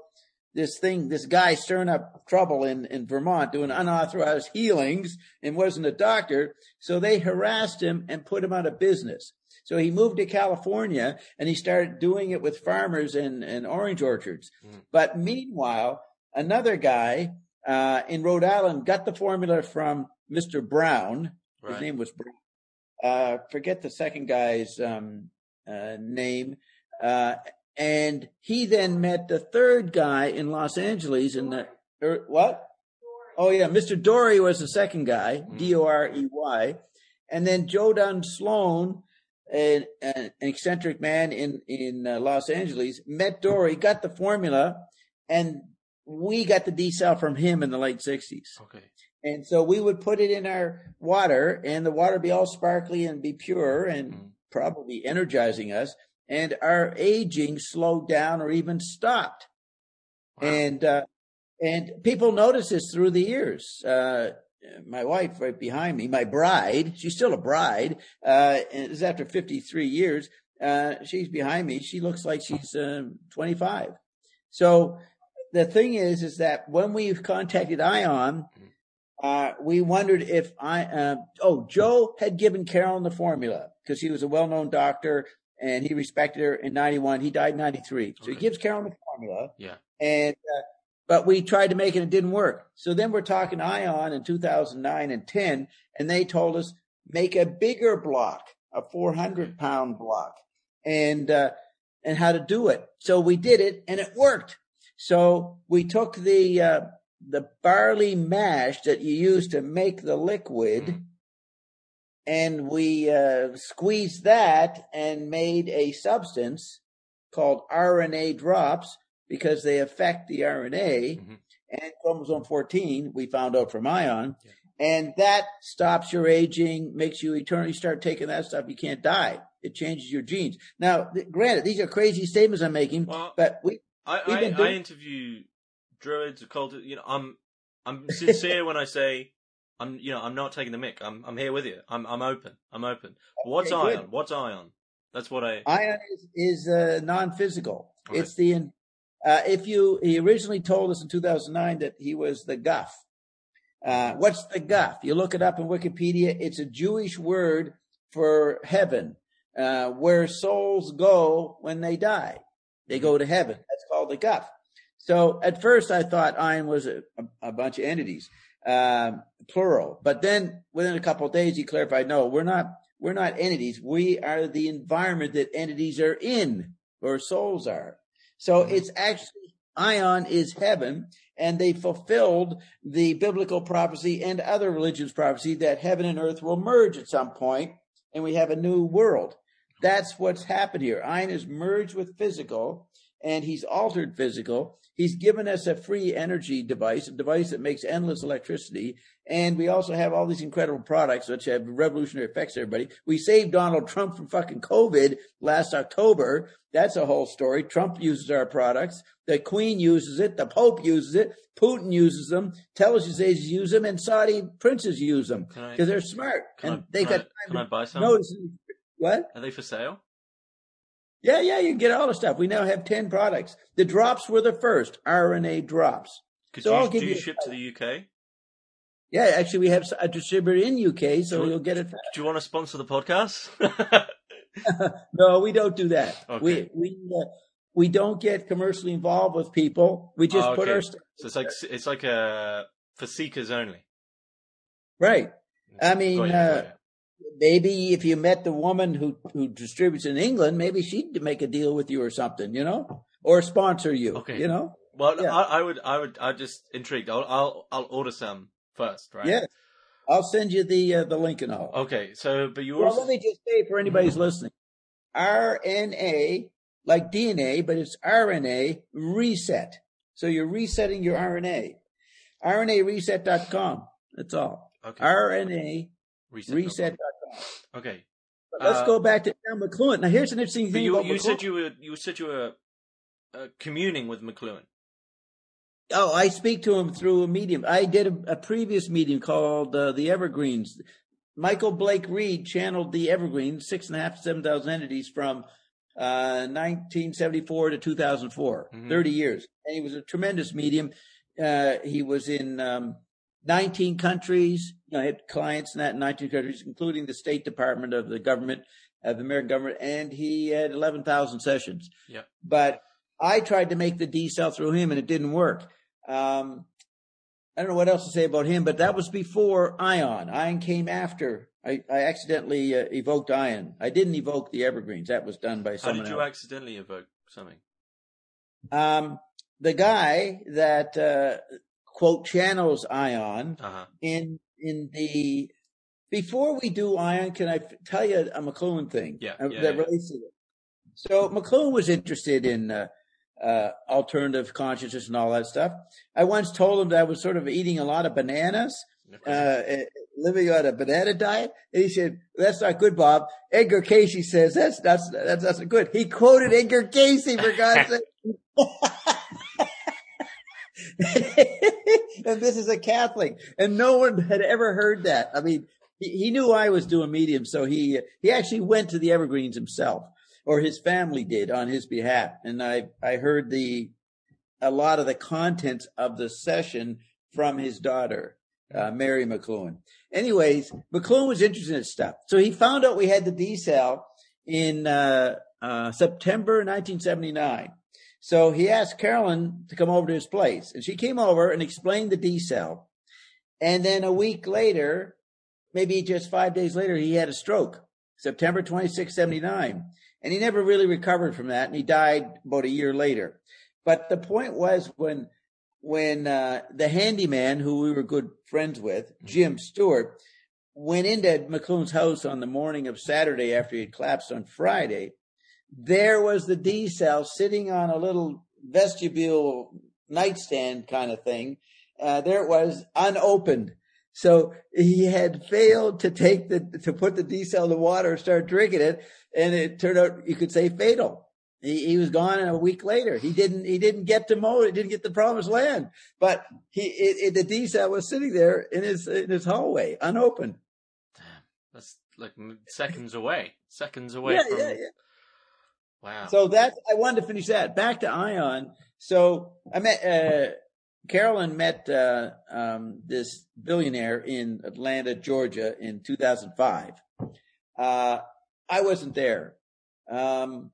this thing, this guy stirring up trouble in, in Vermont doing unauthorized healings and wasn't a doctor. So they harassed him and put him out of business. So he moved to California and he started doing it with farmers and, and orange orchards. Mm. But meanwhile, another guy uh, in Rhode Island got the formula from Mister Brown. Right. His name was Brown. Uh, forget the second guy's um, uh, name. Uh, and he then met the third guy in Los Angeles in the, er, what? Oh yeah, Mister Dorey was the second guy, mm. D O R E Y. And then Joe Dunn Sloan, an, an eccentric man in, in uh, Los Angeles, met Dorey, got the formula, and we got the D-cell from him in the late sixties. Okay. And so we would put it in our water, and the water be all sparkly and be pure and mm. probably energizing us. And our aging slowed down or even stopped. Wow. And uh, and people notice this through the years. Uh, my wife right behind me, my bride, she's still a bride, uh, and this is after fifty-three years. Uh, she's behind me. She looks like she's uh, twenty-five. So the thing is, is that when we've contacted ION, uh, we wondered if I, uh, oh, Joe had given Carolyn the formula because he was a well-known doctor. And he respected her in ninety-one. He died in ninety-three. So okay. He gives Carolyn the formula. Yeah. And, uh, but we tried to make it and it didn't work. So then we're talking to ION in two thousand nine and ten, and they told us make a bigger block, a four hundred pound block, and, uh, and how to do it. So we did it and it worked. So we took the, uh, the barley mash that you use to make the liquid. Mm. And we uh, squeezed that and made a substance called R N A drops because they affect the R N A mm-hmm. and chromosome fourteen, we found out from ION. Yeah. And that stops your aging, makes you eternally start taking that stuff. You can't die. It changes your genes. Now, th- granted, these are crazy statements I'm making, well, but we, I, I, doing... I interview druids, occultists. You know, I'm I'm sincere when I say. I'm, you know, I'm not taking the mick. I'm, I'm here with you. I'm, I'm open. I'm open. What's okay, ION? Good. What's ION? That's what I. ION is, is uh, non-physical. Okay. It's the. Uh, if you, he originally told us in two thousand nine that he was the Guff. Uh, what's the Guff? You look it up in Wikipedia. It's a Jewish word for heaven, uh, where souls go when they die. They go to heaven. That's called the Guff. So at first I thought ION was a, a, a bunch of entities. Um, plural, but then within a couple of days he clarified, no, we're not, we're not entities. We are the environment that entities are in, or souls are. So mm-hmm. It's actually, ION is heaven, and they fulfilled the biblical prophecy and other religions' prophecy that heaven and earth will merge at some point, and we have a new world. That's what's happened here. ION is merged with physical, and he's altered physical. He's given us a free energy device, a device that makes endless electricity. And we also have all these incredible products which have revolutionary effects to everybody. We saved Donald Trump from fucking COVID last October. That's a whole story. Trump uses our products. The Queen uses it. The Pope uses it. Putin uses them. Television stations use them. And Saudi princes use them because they're smart. Can and I, they got I, can I buy some? Notice, what? Are they for sale? Yeah, yeah, you can get all the stuff. We now have ten products. The drops were the first, R N A drops. Could so you, I'll give do you you ship to the U K? Yeah, actually we have a distributor in U K, so you, you'll get it. Do you want to sponsor the podcast? No, we don't do that. Okay. We we uh, we don't get commercially involved with people. We just oh, okay. put our stuff. So it's like it's like a for seekers only. Right. I mean, Got you, uh, got you. Maybe if you met the woman who, who distributes in England, maybe she'd make a deal with you or something, you know, or sponsor you, okay. you know. Well, yeah. I, I would, I would, I'm just intrigued. I'll, I'll, I'll order some first, right? Yeah, I'll send you the uh, the link and all. Okay, so but you well, also... let me just say for anybody who's listening, R N A like D N A, but it's R N A reset. So you're resetting your R N A. R N A reset dot com. That's all. Okay. R N A reset dot com. Okay. But let's uh, go back to Carol McLuhan. Now, here's an interesting thing you, about you McLuhan. said you were you said you were uh, communing with McLuhan. Oh, I speak to him through a medium. I did a, a previous medium called uh, the Evergreens. Michael Blake Reed channeled the Evergreens, six and a half to seven thousand entities from uh, nineteen seventy-four to two thousand four, mm-hmm. thirty years. And he was a tremendous medium. Uh, he was in um, nineteen countries. You know, I had clients in that nineteen countries, including the State Department of the government, of the American government, and he had eleven thousand sessions. Yeah. But I tried to make the D-cell through him, and it didn't work. Um, I don't know what else to say about him, but that was before Ion. Ion came after. I, I accidentally uh, evoked Ion. I didn't evoke the Evergreens. That was done by someone else. How did you else. accidentally evoke something? Um, the guy that, uh, quote, channels Ion uh-huh. in in the... Before we do Ion, can I f- tell you a McLuhan thing yeah, uh, yeah, that yeah. relates to it? So McLuhan was interested in... Uh, Uh, alternative consciousness and all that stuff. I once told him that I was sort of eating a lot of bananas, okay. uh, living on a banana diet. And he said, that's not good, Bob. Edgar Cayce says that's, that's, that's, that's not good. He quoted Edgar Cayce, for God's sake. And this is a Catholic, and no one had ever heard that. I mean, he, he knew I was doing medium, so he, he actually went to the Evergreens himself. Or his family did on his behalf. And I, I heard the, a lot of the contents of the session from his daughter, uh, Mary McLuhan. Anyways, McLuhan was interested in this stuff. So he found out we had the D-cell in, uh, uh, September nineteen seventy-nine. So he asked Carolyn to come over to his place, and she came over and explained the D-cell. And then a week later, maybe just five days later, he had a stroke, September twenty-sixth, seventy-nine. And he never really recovered from that, and he died about a year later. But the point was when when uh, the handyman, who we were good friends with, Jim Stewart, went into McLuhan's house on the morning of Saturday after he had collapsed on Friday, there was the D-cell sitting on a little vestibule nightstand kind of thing. Uh, there it was, unopened. So he had failed to take the, to put the D-cell in the water and start drinking it. And it turned out, you could say, fatal. He, he was gone a week later. He didn't, he didn't get to Mo, he didn't get the promised land, but he, it, it, the D-cell was sitting there in his, in his hallway, unopened. Damn. That's like seconds away, seconds away yeah, from. Yeah, yeah. Wow. So that, I wanted to finish that. Back to Ion. So I met, uh, Carolyn met uh, um, this billionaire in Atlanta, Georgia in two thousand five. Uh, I wasn't there. Um,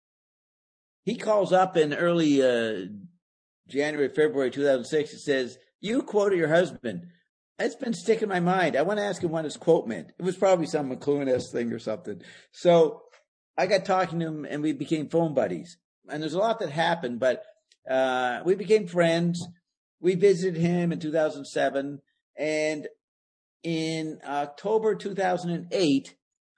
he calls up in early uh, January, February two thousand six and says, you quoted your husband. It's been sticking in my mind. I want to ask him what his quote meant. It was probably some McLuhan-esque thing or something. So I got talking to him, and we became phone buddies. And there's a lot that happened, but uh, we became friends. We visited him in two thousand seven, and in October two thousand eight,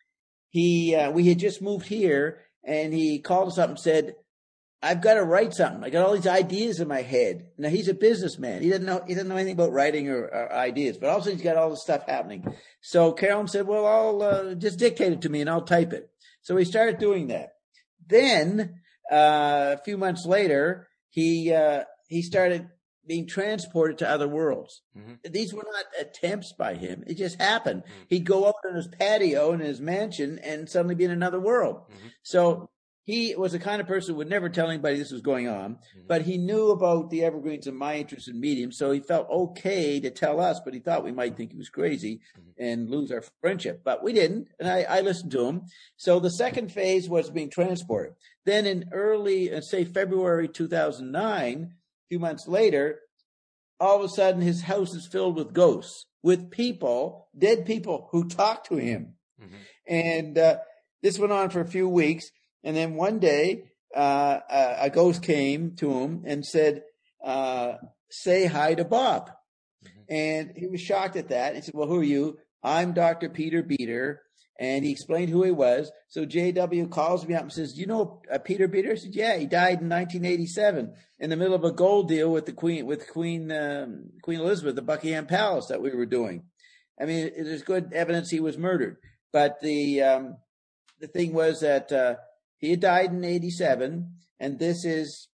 he uh, we had just moved here, and he called us up and said, I've got to write something. I got all these ideas in my head. Now, he's a businessman. He doesn't know he doesn't know anything about writing or, or ideas, but also he's got all this stuff happening. So Carolyn said, well, I'll uh, just dictate it to me, and I'll type it. So he started doing that. Then uh, a few months later, he uh, he started being transported to other worlds. Mm-hmm. These were not attempts by him. It just happened. Mm-hmm. He'd go out on his patio in his mansion and suddenly be in another world. Mm-hmm. So he was the kind of person who would never tell anybody this was going on, mm-hmm. but he knew about the Evergreens and my interest in medium, so he felt okay to tell us, but he thought we might think he was crazy mm-hmm. and lose our friendship. But we didn't, and I, I listened to him. So the second phase was being transported. Then in early, uh, say, February two thousand nine, a few months later, all of a sudden his house is filled with ghosts, with people, dead people who talk to him. Mm-hmm. And uh, this went on for a few weeks. And then one day, uh, a, a ghost came to him and said, uh, say hi to Bob. Mm-hmm. And he was shocked at that. He said, well, who are you? I'm Doctor Peter Beater. And he explained who he was. So J W calls me up and says, you know uh, Peter Beater? I said, yeah, he died in nineteen eighty-seven in the middle of a gold deal with the Queen, with Queen, um, Queen Elizabeth, the Buckingham Palace that we were doing. I mean, there's good evidence he was murdered. But the, um, the thing was that, uh, he had died in eighty-seven, and this is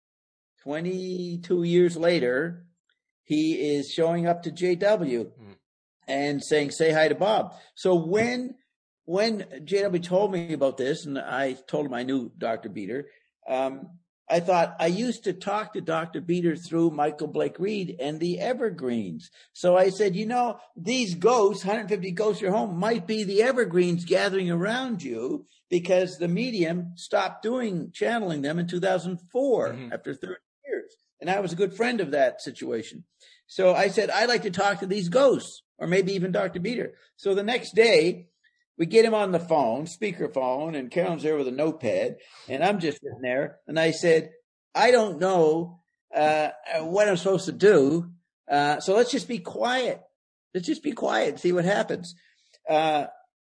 twenty-two years later. He is showing up to J W mm. and saying, say hi to Bob. So when when J W told me about this, and I told him I knew Doctor Beater, um, I thought I used to talk to Doctor Beater through Michael Blake Reed and the Evergreens. So I said, you know, these ghosts, one hundred fifty ghosts in your home, might be the Evergreens gathering around you because the medium stopped doing channeling them in two thousand four mm-hmm. after thirty years. And I was a good friend of that situation. So I said, I'd like to talk to these ghosts, or maybe even Doctor Beater. So the next day, we get him on the phone, speakerphone, and Carolyn's there with a notepad, and I'm just sitting there. And I said, I don't know uh, what I'm supposed to do, uh, so let's just be quiet. Let's just be quiet and see what happens. Uh,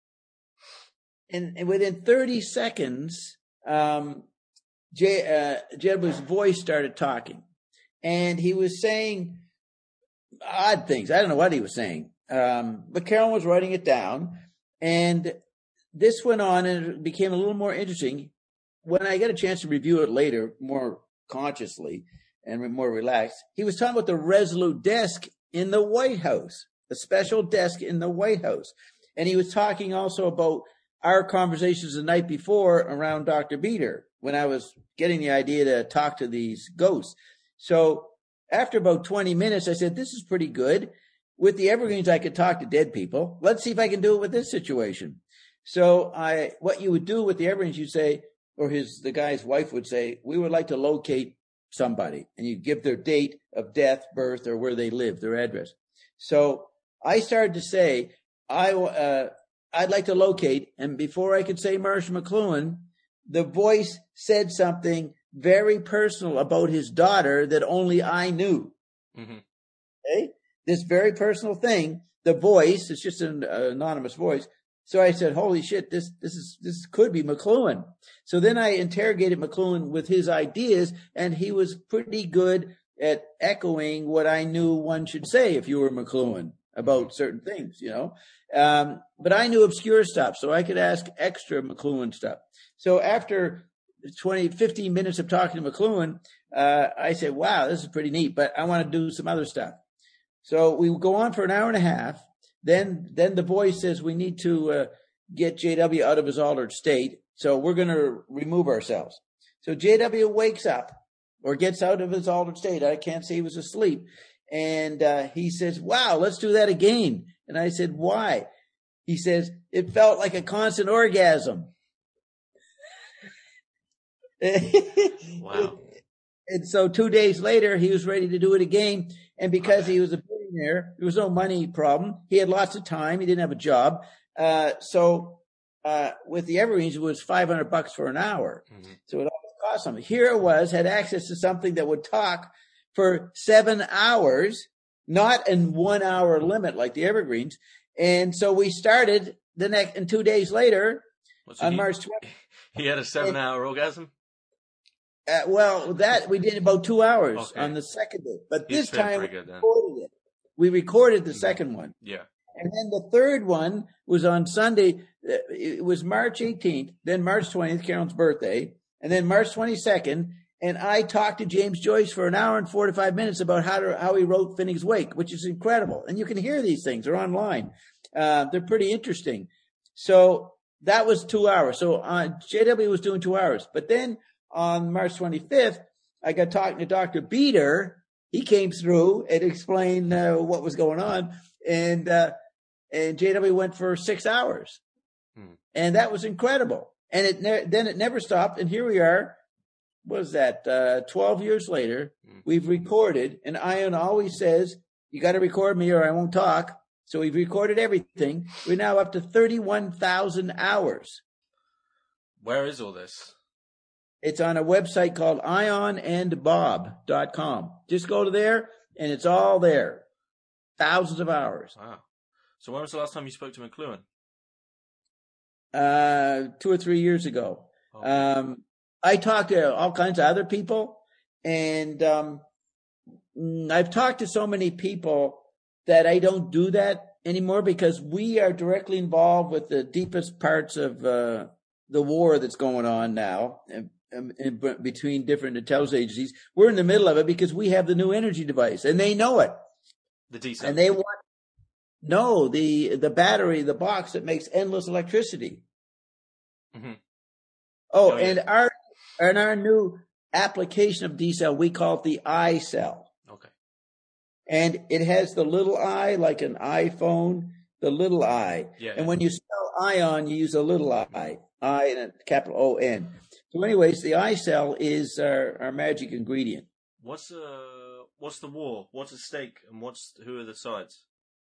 and, and within thirty seconds, um, J, uh, Jedward's voice started talking, and he was saying odd things. I don't know what he was saying, um, but Carolyn was writing it down. And this went on and it became a little more interesting. When I got a chance to review it later, more consciously and more relaxed, he was talking about the Resolute desk in the White House, a special desk in the White House. And he was talking also about our conversations the night before around Doctor Beater when I was getting the idea to talk to these ghosts. So after about twenty minutes, I said, this is pretty good. With the Evergreens, I could talk to dead people. Let's see if I can do it with this situation. So I, what you would do with the Evergreens, you say, or his, the guy's wife would say, we would like to locate somebody, and you give their date of death, birth, or where they live, their address. So I started to say, I, uh, I'd like to locate, and before I could say Marshall McLuhan, the voice said something very personal about his daughter that only I knew. Mm-hmm. Okay? This very personal thing, the voice, it's just an uh, anonymous voice. So I said, holy shit, this, this is, this could be McLuhan. So then I interrogated McLuhan with his ideas, and he was pretty good at echoing what I knew one should say if you were McLuhan about certain things, you know. Um, but I knew obscure stuff, so I could ask extra McLuhan stuff. So after twenty, fifteen minutes of talking to McLuhan, uh, I said, wow, this is pretty neat, but I want to do some other stuff. So we go on for an hour and a half. Then, then the voice says we need to uh, get J W out of his altered state. So we're going to remove ourselves. So J W wakes up or gets out of his altered state. I can't say he was asleep. And uh, he says, wow, let's do that again. And I said, why? He says, it felt like a constant orgasm. Wow. And so two days later, he was ready to do it again. And because he was a billionaire, there was no money problem. He had lots of time. He didn't have a job. Uh, so uh, with the Evergreens, it was five hundred bucks for an hour. Mm-hmm. So it always cost something. Here it was, had access to something that would talk for seven hours, not in one hour limit like the Evergreens. And so we started the next, and two days later, so on he, March twentieth. He had a seven hour orgasm? Uh, well, that we did about two hours okay. on the second day, but He's this time we good, recorded it. We recorded the mm-hmm. second one. Yeah. And then the third one was on Sunday. It was March eighteenth, then March twentieth, Carolyn's birthday, and then March twenty-second. And I talked to James Joyce for an hour and forty-five minutes about how to, how he wrote Finneg's Wake, which is incredible. And you can hear these things. They're online. Uh, they're pretty interesting. So that was two hours. So uh, J W was doing two hours. But then on March twenty-fifth, I got talking to Doctor Beater. He came through and explained uh, what was going on. And uh, and J W went for six hours. Hmm. And that was incredible. And it ne- then it never stopped. And here we are. What is that? Uh, twelve years later, hmm. we've recorded. And Ion always says, you got to record me or I won't talk. So we've recorded everything. We're now up to thirty-one thousand hours. Where is all this? It's on a website called ion and bob dot com. Just go to there, and it's all there. Thousands of hours. Wow. So when was the last time you spoke to McLuhan? Uh, two or three years ago. Okay. Um, I talked to all kinds of other people, and um, I've talked to so many people that I don't do that anymore because we are directly involved with the deepest parts of uh, the war that's going on now. And, In, in between different intelligence agencies. We're in the middle of it because we have the new energy device and they know it. The D seven. And they want, No, the the battery, the box that makes endless electricity. Mm-hmm. Oh, Oh, yeah. and our and our new application of D-cell, we call it the iCell. Okay. And it has the little I, like an iPhone, the little I. Yeah. And when you spell ion, you use a little I, I and a capital O N. So anyways, the iCell is our, our magic ingredient. What's uh what's the war? What's at stake? And what's who are the sides?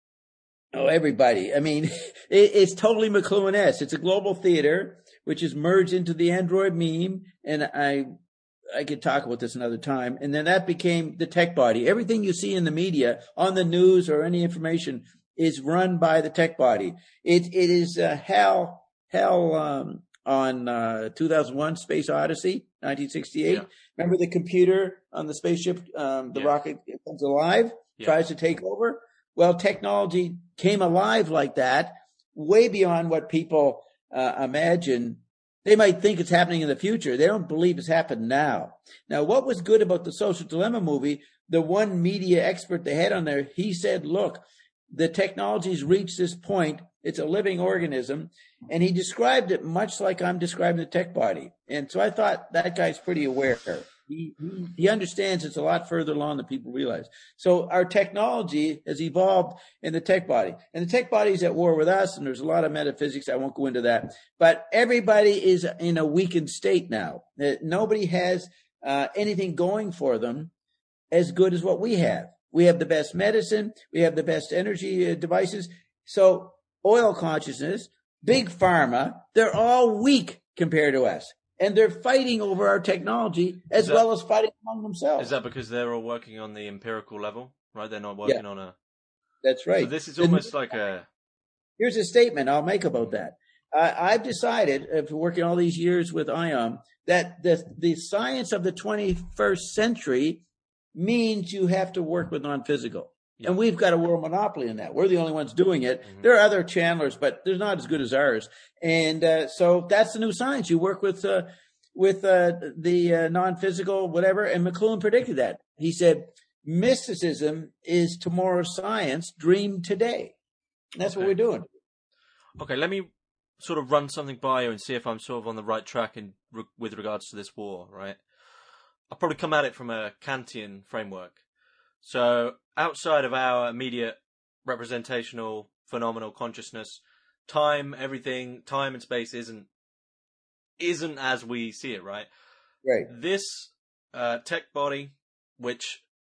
Oh, everybody. I mean, it, it's totally McLuhan-esque. It's a global theater, which is merged into the Android meme. And I I could talk about this another time. And then that became the tech body. Everything you see in the media, on the news or any information, is run by the tech body. It it is uh, Hal Hal um, on uh, two thousand one Space Odyssey, nineteen sixty-eight. Yeah. Remember the computer on the spaceship, um, the yeah. rocket comes alive, yeah. tries to take over. Well, technology came alive like that, way beyond what people uh, imagine. They might think it's happening in the future. They don't believe it's happened now. Now, what was good about the Social Dilemma movie, the one media expert they had on there, he said, look, the technology's reached this point. It's a living organism. And he described it much like I'm describing the tech body. And so I thought that guy's pretty aware. He, he, he understands it's a lot further along than people realize. So our technology has evolved in the tech body. And the tech body is at war with us, and there's a lot of metaphysics. I won't go into that. But everybody is in a weakened state now. Nobody has uh, anything going for them as good as what we have. We have the best medicine. We have the best energy uh, devices. So oil consciousness, big pharma, they're all weak compared to us. And they're fighting over our technology as that, well as fighting among themselves. Is that because they're all working on the empirical level, right? They're not working yeah, on a... That's right. So this is almost and, like a... Here's a statement I'll make about that. Uh, I've decided, after working all these years with ION, that the, the science of the twenty-first century means you have to work with non-physical. Yeah. And we've got a world monopoly in that. We're the only ones doing it. Mm-hmm. There are other channelers, but they're not as good as ours. And uh, so that's the new science. You work with uh, with uh, the uh, non-physical, whatever. And McLuhan predicted that. He said, mysticism is tomorrow's science, dream today. And that's okay. what we're doing. Okay, let me sort of run something by you and see if I'm sort of on the right track in re- with regards to this war, right? I'll probably come at it from a Kantian framework. So outside of our immediate representational phenomenal consciousness, time, everything, time and space isn't isn't as we see it, right? Right. This uh, tech body, which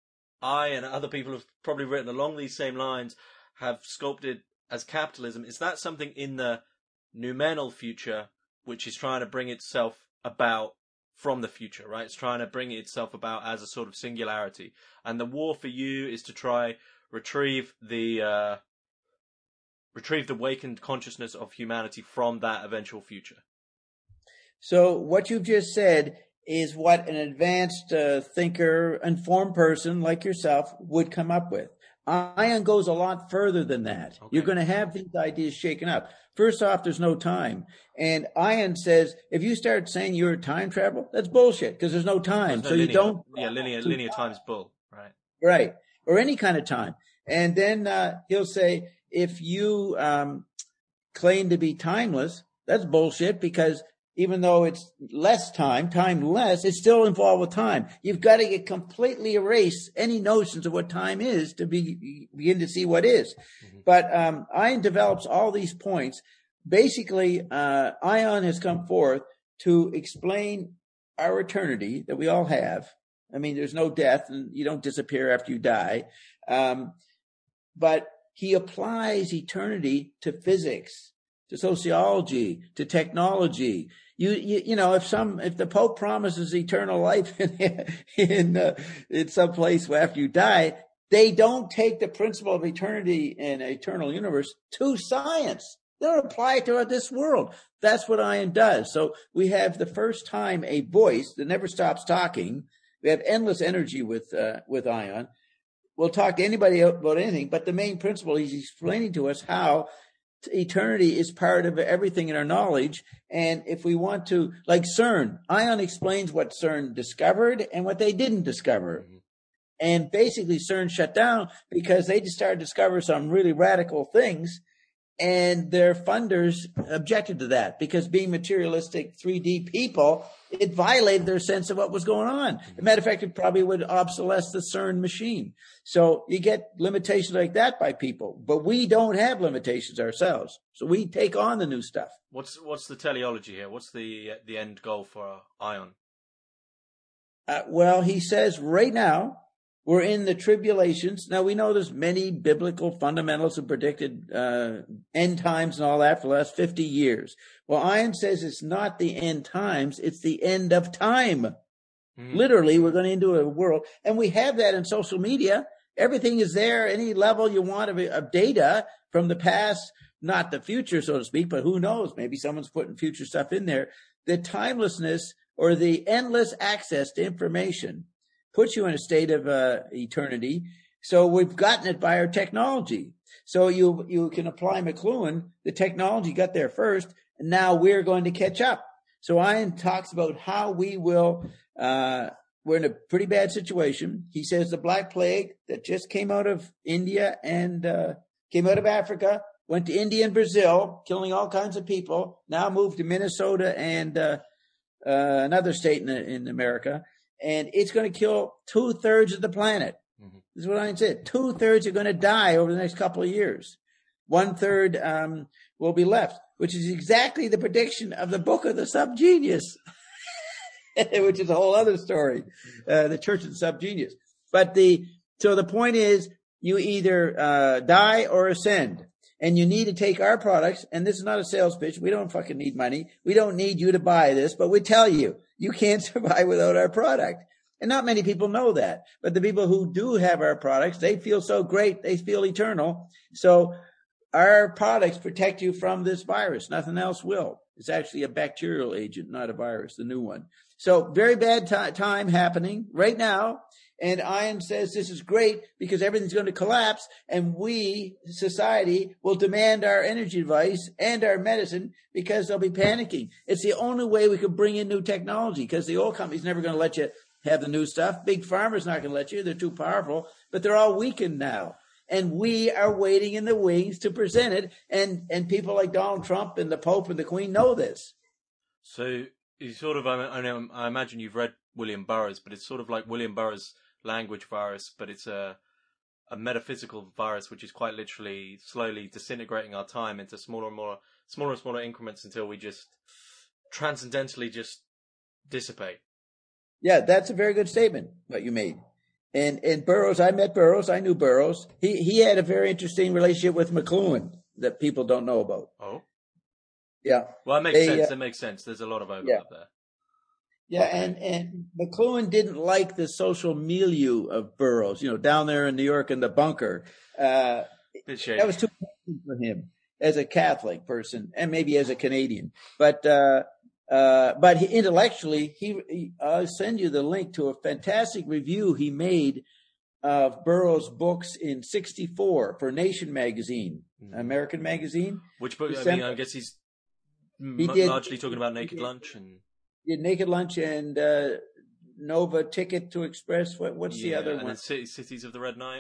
I and other people have probably written along these same lines, have sculpted as capitalism, is that something in the noumenal future which is trying to bring itself about from the future, right? It's trying to bring itself about as a sort of singularity. And the war for you is to try retrieve the uh, retrieve the awakened consciousness of humanity from that eventual future. So what you've just said is what an advanced uh, thinker, informed person like yourself would come up with. ION goes a lot further than that. Okay. You're going to have these ideas shaken up. First off, there's no time. And ION says, if you start saying you're time travel, that's bullshit because there's no time. There's no so linear, you don't. Yeah, linear, linear time is bull, right? Right. Or any kind of time. And then uh, he'll say, if you um, claim to be timeless, that's bullshit because even though it's less time, time less, it's still involved with time. You've got to get completely erase any notions of what time is to be, begin to see what is. Mm-hmm. But um, ION develops all these points. Basically, uh, ION has come forth to explain our eternity that we all have. I mean, there's no death and you don't disappear after you die. Um, but he applies eternity to physics, to sociology, to technology. You, you, you know, if some, if the Pope promises eternal life in, in, uh, in some place after you die, they don't take the principle of eternity and eternal universe to science. They don't apply it to this world. That's what ION does. So we have the first time a voice that never stops talking. We have endless energy with, uh, with ION. We'll talk to anybody about anything, but the main principle, he's explaining to us how eternity is part of everything in our knowledge. And if we want to, like CERN, ION explains what CERN discovered and what they didn't discover. Mm-hmm. And basically CERN shut down because they just started to discover some really radical things. And their funders objected to that because being materialistic three D people, it violated their sense of what was going on. As a matter of fact, it probably would obsolesce the CERN machine. So you get limitations like that by people, but we don't have limitations ourselves. So we take on the new stuff. What's what's the teleology here? What's the the end goal for Ion? Uh, well, he says right now, we're in the tribulations. Now, we know there's many biblical fundamentals who predicted uh, end times and all that for the last fifty years. Well, Ion says it's not the end times, it's the end of time. Mm-hmm. Literally, we're going into a world, and we have that in social media. Everything is there, any level you want of, of data from the past, not the future, so to speak, but who knows? Maybe someone's putting future stuff in there. The timelessness or the endless access to information puts you in a state of uh, eternity. So we've gotten it by our technology. So you you can apply McLuhan. The technology got there first, and now we're going to catch up. So Ion talks about how we will, uh, we're in a pretty bad situation. He says the Black Plague that just came out of India and uh, came out of Africa, went to India and Brazil, killing all kinds of people, now moved to Minnesota and uh, uh, another state in, in America. And it's going to kill two thirds of the planet. Mm-hmm. This is what I said. Two thirds are going to die over the next couple of years. One third um, will be left, which is exactly the prediction of the Book of the Subgenius, which is a whole other story, uh, the Church of the Subgenius. But the so the point is, you either uh, die or ascend. And you need to take our products, and this is not a sales pitch. We don't fucking need money. We don't need you to buy this, but we tell you, you can't survive without our product. And not many people know that. But the people who do have our products, they feel so great, they feel eternal. So our products protect you from this virus. Nothing else will. It's actually a bacterial agent, not a virus, the new one. So very bad t- time happening right now. And Ion says this is great because everything's going to collapse, and we, society, will demand our energy device and our medicine because they'll be panicking. It's the only way we can bring in new technology because the oil company's never going to let you have the new stuff. Big Pharma's not going to let you. They're too powerful, but they're all weakened now. And we are waiting in the wings to present it. And, and people like Donald Trump and the Pope and the Queen know this. So you sort of, I, know, I imagine you've read William Burroughs, but it's sort of like William Burroughs' language virus, but it's a a metaphysical virus which is quite literally slowly disintegrating our time into smaller and more smaller and smaller increments until we just transcendentally just dissipate. Yeah, that's a very good statement what you made. And and Burroughs, I met Burroughs, I knew Burroughs. He he had a very interesting relationship with McLuhan that people don't know about. Oh. Yeah. Well, it makes they, sense. Uh, it makes sense. There's a lot of overlap yeah. there. Yeah, and, and McLuhan didn't like the social milieu of Burroughs, you know, down there in New York in the bunker. Uh, that was too much for him as a Catholic person and maybe as a Canadian. But uh, uh, but he, intellectually, he, he I'll send you the link to a fantastic review he made of Burroughs' books in sixty-four for Nation magazine, mm. American magazine. Which book? I mean, I guess he's he m- did, largely talking about Naked did, Lunch and. Did Naked Lunch and uh, Nova Ticket to Express. What, what's yeah, the other and one? Then City, Cities of the Red Night.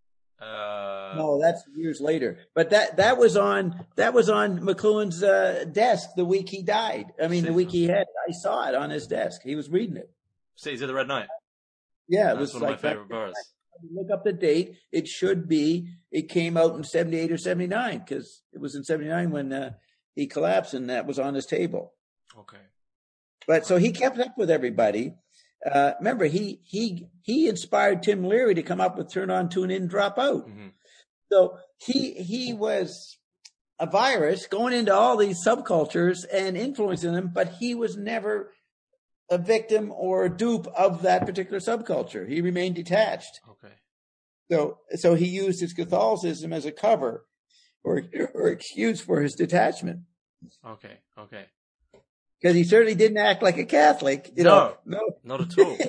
Uh... No, that's years later. But that that was on that was on McLuhan's uh, desk the week he died. I mean, Cities. the week he had. I saw it on his desk. He was reading it. Cities of the Red Night. Yeah, it that's was one like of my favorite bars. Look up the date. It should be. It came out in seventy-eight or seventy-nine because it was in seventy-nine when uh, he collapsed, and that was on his table. Okay. But so he kept up with everybody. Uh, remember, he he he inspired Tim Leary to come up with Turn On, Tune In, Drop Out. Mm-hmm. So he he was a virus going into all these subcultures and influencing them, but he was never a victim or a dupe of that particular subculture. He remained detached. Okay. So so he used his Catholicism as a cover or or excuse for his detachment. Okay. Okay. Because he certainly didn't act like a Catholic. You no, know? no, not at all.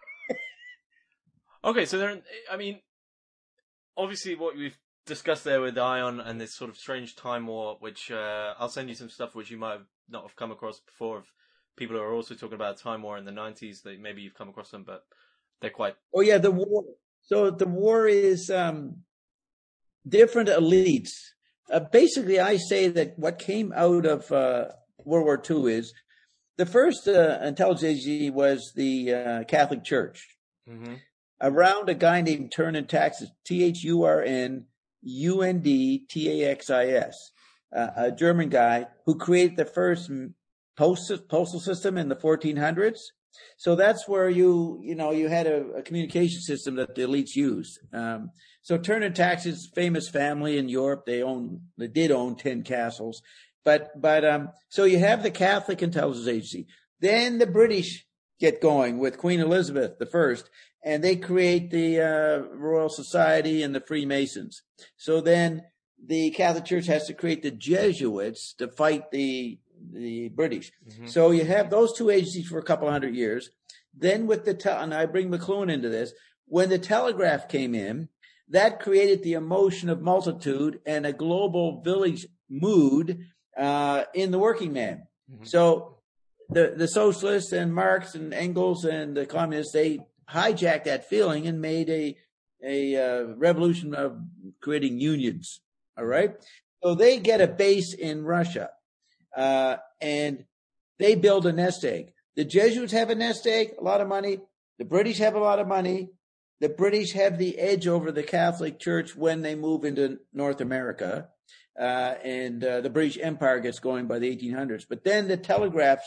Okay, so there. I mean, obviously, what we've discussed there with Ion and this sort of strange time war, which uh, I'll send you some stuff which you might have not have come across before. Of people who are also talking about time war in the nineties. That maybe you've come across them, but they're quite. Oh yeah, the war. So the war is um, different elites. Uh, basically, I say that what came out of uh, World War Two is the first uh, intelligence agency was the uh, Catholic Church. Mm-hmm. Around a guy named Turn Taxis, T H U R N U N D T A X I S, uh, a German guy who created the first post, postal system in the fourteen hundreds. So that's where you, you know, you had a, a communication system that the elites used. Um, so Turn Taxis, famous family in Europe, they own, they did own ten castles. But, but, um, so you have the Catholic Intelligence Agency. Then the British get going with Queen Elizabeth the First, and they create the uh, Royal Society and the Freemasons. So then the Catholic Church has to create the Jesuits to fight the the British. Mm-hmm. So you have those two agencies for a couple hundred years. Then with the, te- and I bring McLuhan into this, when the telegraph came in, that created the emotion of multitude and a global village mood uh, in the working man. Mm-hmm. So the, the socialists and Marx and Engels and the communists, they hijacked that feeling and made a, a uh, revolution of creating unions. All right. So they get a base in Russia. Uh, and they build a nest egg. The Jesuits have a nest egg, a lot of money. The British have a lot of money. The British have the edge over the Catholic Church when they move into North America. Uh, and uh, the British Empire gets going by the eighteen hundreds. But then the telegraph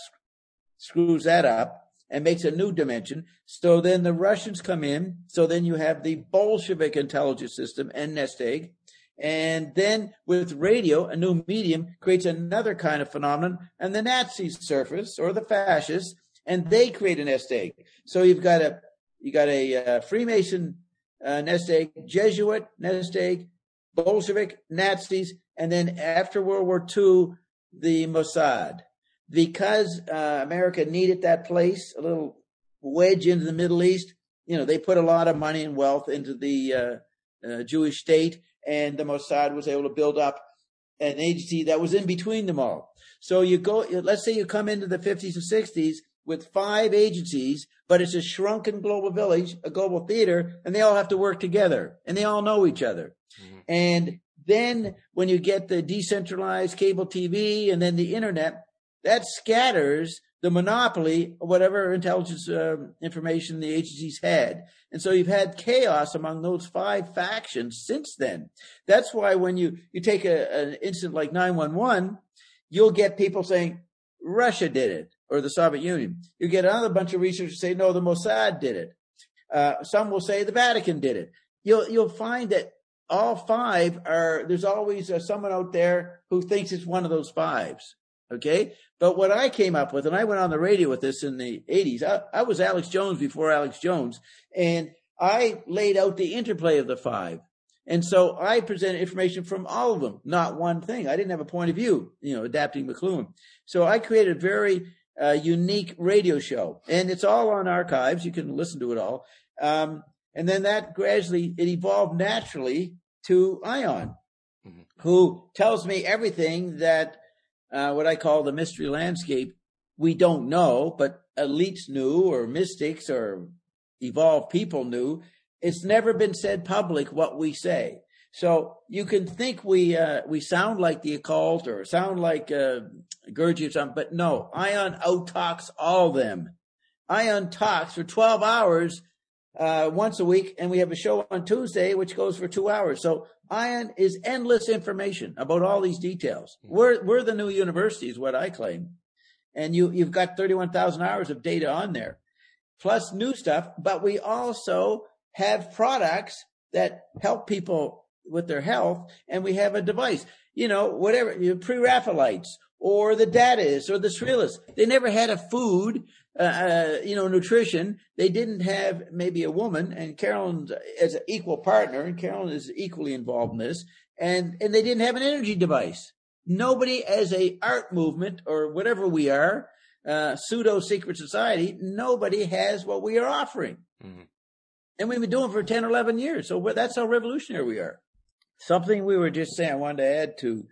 screws that up and makes a new dimension. So then the Russians come in. So then you have the Bolshevik intelligence system and nest egg. And then with radio, a new medium creates another kind of phenomenon, and the Nazis surface, or the fascists, and they create a nest egg. So you've got a you got a uh, Freemason uh, nest egg, Jesuit nest egg, Bolshevik, Nazis, and then after World War Two, the Mossad. Because uh, America needed that place, a little wedge into the Middle East, you know, they put a lot of money and wealth into the uh, uh, Jewish state. And the Mossad was able to build up an agency that was in between them all. So you go, let's say you come into the fifties and sixties with five agencies, but it's a shrunken global village, a global theater, and they all have to work together and they all know each other. Mm-hmm. And then when you get the decentralized cable T V and then the internet, that scatters the monopoly of whatever intelligence uh, information the agencies had. And so you've had chaos among those five factions since then. That's why when you, you take a, an incident like nine one one, you'll get people saying Russia did it or the Soviet Union. You get another bunch of researchers say, no, the Mossad did it. Uh, some will say the Vatican did it. You'll, you'll find that all five are, there's always uh, someone out there who thinks it's one of those fives. Okay. But what I came up with, and I went on the radio with this in the eighties, I, I was Alex Jones before Alex Jones, and I laid out the interplay of the five. And so I presented information from all of them, not one thing. I didn't have a point of view, you know, adapting McLuhan. So I created a very uh, unique radio show, and it's all on archives. You can listen to it all. Um, and then that gradually, it evolved naturally to Ion, mm-hmm. who tells me everything that Uh, what I call the mystery landscape, we don't know, but elites knew, or mystics or evolved people knew. It's never been said public what we say. So you can think we uh, we sound like the occult or sound like uh, Gurdjieff or something, but no, Ion out-talks all of them. Ion talks for twelve hours uh, once a week, and we have a show on Tuesday which goes for two hours. So Ion is endless information about all these details. We're, we're the new university is what I claim. And you, you've got thirty-one thousand hours of data on there, plus new stuff. But we also have products that help people with their health. And we have a device, you know, whatever, you know, pre-Raphaelites or the Daddists or the Surrealists. They never had a food, uh, uh, you know, nutrition. They didn't have maybe a woman, and Carolyn as an equal partner, and Carolyn is equally involved in this. And, and they didn't have an energy device. Nobody as a art movement or whatever we are, uh, pseudo secret society, nobody has what we are offering. Mm-hmm. And we've been doing it for ten or eleven years. So that's how revolutionary we are. Something we were just saying I wanted to add to,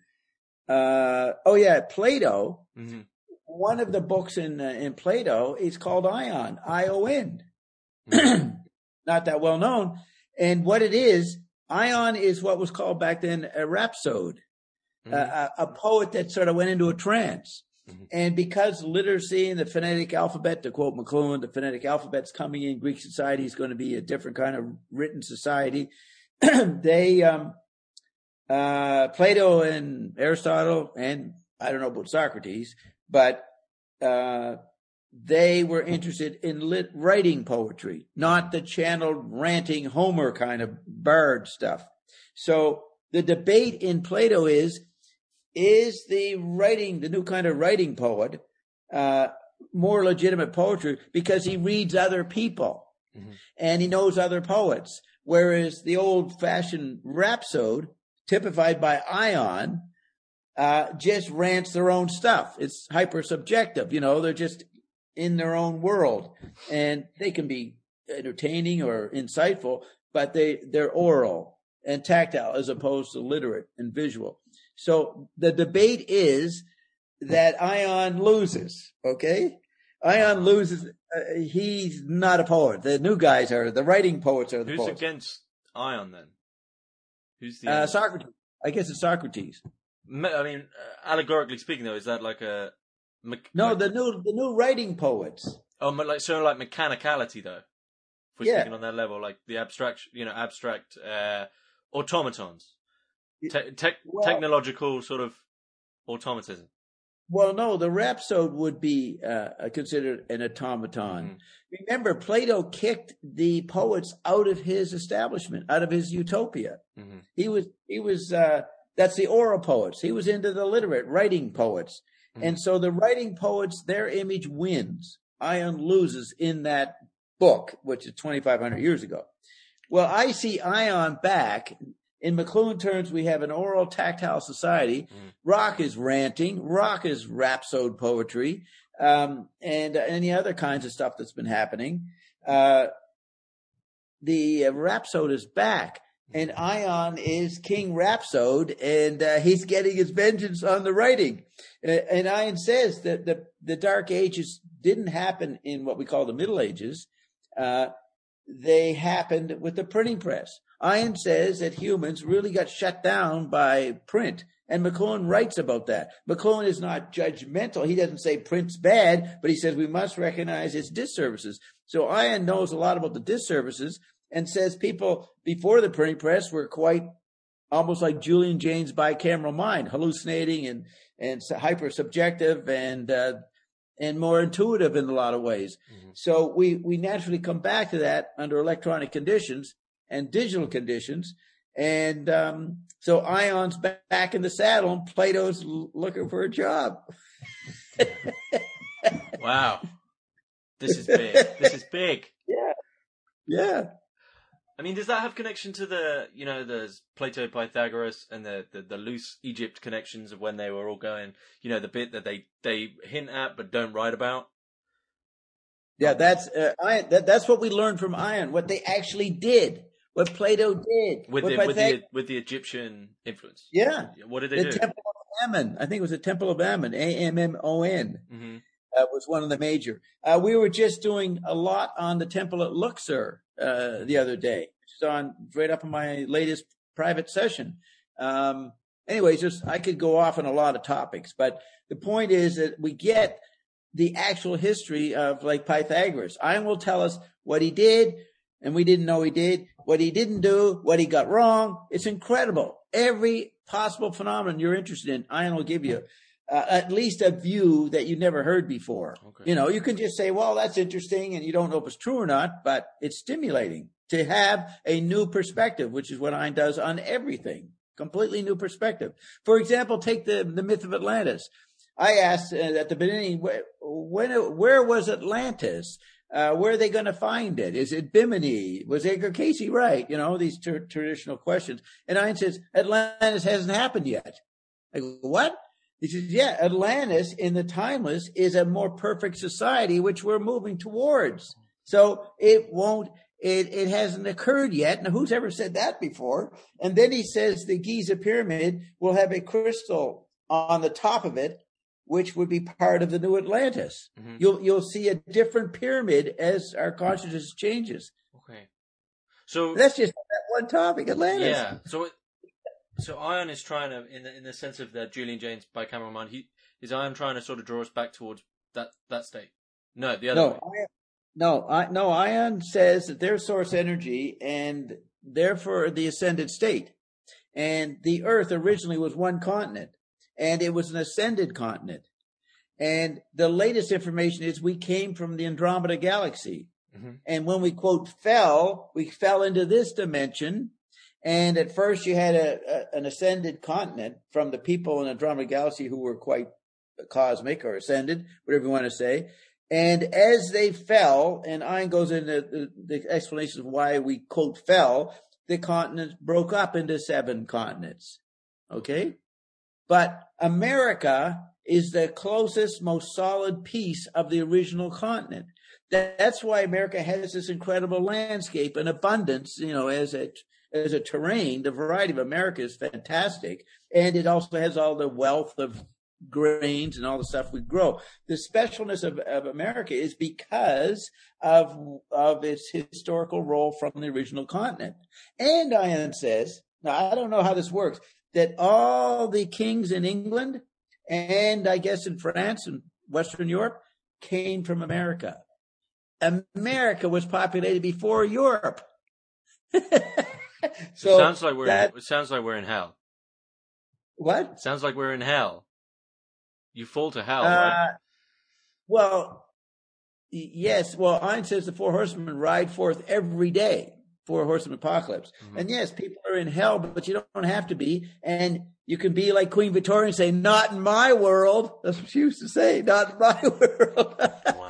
uh, oh yeah, Plato. Mm-hmm. One of the books in, uh, in Plato is called Ion, I O N. Mm-hmm. Not that well known. And what it is, Ion is what was called back then a rhapsode, mm-hmm. uh, a, a poet that sort of went into a trance. Mm-hmm. And because literacy and the phonetic alphabet, to quote McLuhan, the phonetic alphabet's coming in, Greek society is going to be a different kind of written society. they, um, uh, Plato and Aristotle, and I don't know about Socrates, but uh, they were interested in lit writing poetry, not the channeled, ranting Homer kind of bard stuff. So the debate in Plato is, is the writing, the new kind of writing poet, uh, more legitimate poetry because he reads other people mm-hmm. and he knows other poets, whereas the old-fashioned rhapsode, typified by Ion, uh, just rants their own stuff. It's hyper-subjective, you know, they're just in their own world, and they can be entertaining or insightful, but they, they're oral and tactile as opposed to literate and visual. So the debate is that Ion loses, okay? Ion loses. Uh, he's not a poet. The new guys are, the writing poets are the Who's poets. Who's against Ion then? Who's the uh, Socrates? I guess it's Socrates. I mean, uh, allegorically speaking, though, is that like a me no like, the new the new writing poets? Oh, but like so, like mechanicality, though. If we're yeah. speaking on that level, like the abstract, you know, abstract uh, automatons, Te te well, technological sort of automatism. Well, no, the rhapsode would be uh, considered an automaton. Mm-hmm. Remember, Plato kicked the poets out of his establishment, out of his utopia. Mm-hmm. He was, he was, uh, that's the oral poets. He was into the literate writing poets. Mm-hmm. And so the writing poets, their image wins. Ion loses in that book, which is twenty-five hundred years ago. Well, I see Ion back. In McLuhan terms, we have an oral, tactile society. Mm. Rock is ranting. Rock is rhapsode poetry, um, and uh, any other kinds of stuff that's been happening. Uh, the uh, rhapsode is back, and Ion is King Rhapsode, and uh, he's getting his vengeance on the writing. Uh, and Ion says that the, the Dark Ages didn't happen in what we call the Middle Ages. Uh, they happened with the printing press. Ion says that humans really got shut down by print, and McLuhan writes about that. McLuhan is not judgmental. He doesn't say print's bad, but he says we must recognize its disservices. So Ion knows a lot about the disservices and says people before the printing press were quite almost like Julian Jaynes' bicameral mind, hallucinating and, and hyper-subjective and uh, and more intuitive in a lot of ways. Mm-hmm. So we, we naturally come back to that under electronic conditions and digital conditions. And um, so Ion's back in the saddle and Plato's looking for a job. Wow. This is big. This is big. Yeah. Yeah. I mean, does that have connection to the, you know, there's Plato, Pythagoras, and the, the, the loose Egypt connections of when they were all going, you know, the bit that they, they hint at but don't write about? Yeah, that's uh, Ion, that, that's what we learned from Ion, what they actually did, what Plato did. With, the, with, the, with the Egyptian influence. Yeah. What did they the do? The Temple of Ammon. I think it was the Temple of Ammon, A M M O N. Mm-hmm. Uh, was one of the major. Uh, we were just doing a lot on the temple at Luxor uh, the other day, which is on right up in my latest private session. Um, anyways, just I could go off on a lot of topics, but the point is that we get the actual history of like Pythagoras. Ion will tell us what he did, and we didn't know he did, what he didn't do, what he got wrong. It's incredible. Every possible phenomenon you're interested in, Ion will give you. Uh, at least a view that you never heard before. Okay. You know, you can just say, well, that's interesting, and you don't know if it's true or not, but it's stimulating to have a new perspective, which is what Ion does on everything. Completely new perspective. For example, take the, the myth of Atlantis. I asked uh, at the beginning, where, when, where was Atlantis? Uh, where are they going to find it? Is it Bimini? Was Edgar Cayce right? You know, these ter- traditional questions. And Ion says, Atlantis hasn't happened yet. I go, what? He says, yeah, Atlantis in the timeless is a more perfect society, which we're moving towards. So it won't, it, it hasn't occurred yet. Now, who's ever said that before? And then he says the Giza pyramid will have a crystal on the top of it, which would be part of the new Atlantis. Mm-hmm. You'll, you'll see a different pyramid as our consciousness changes. Okay. So that's just that one topic, Atlantis. Yeah. So it, so Ion is trying to, in the in the sense of the Julian James bicameral mind, he is Ion trying to sort of draw us back towards that that state. No, the other No, way. Ion, no, I, no. Ion says that there's source energy, and therefore the ascended state, and the Earth originally was one continent, and it was an ascended continent. And the latest information is we came from the Andromeda galaxy. Mm-hmm. And when we, quote, fell, we fell into this dimension. And at first you had a, a, an ascended continent from the people in Andromeda galaxy who were quite cosmic or ascended, whatever you want to say. And as they fell, and Ion goes into the, the explanation of why we, quote, fell, the continents broke up into seven continents. Okay? But America is the closest, most solid piece of the original continent. That's why America has this incredible landscape and abundance, you know, as a, as a terrain. The variety of America is fantastic. And it also has all the wealth of grains and all the stuff we grow. The specialness of, of America is because of, of its historical role from the original continent. And Ion says, now I don't know how this works, that all the kings in England and I guess in France and Western Europe came from America. America was populated before Europe. so it sounds like we're that, in, it sounds like we're in hell. What? It sounds like we're in hell. You fall to hell, uh, right? Well, yes. Well, Ion says the four horsemen ride forth every day. Four horsemen apocalypse. Mm-hmm. And yes, people are in hell, but you don't have to be. And you can be like Queen Victoria and say, not in my world. That's what she used to say, not in my world. Wow.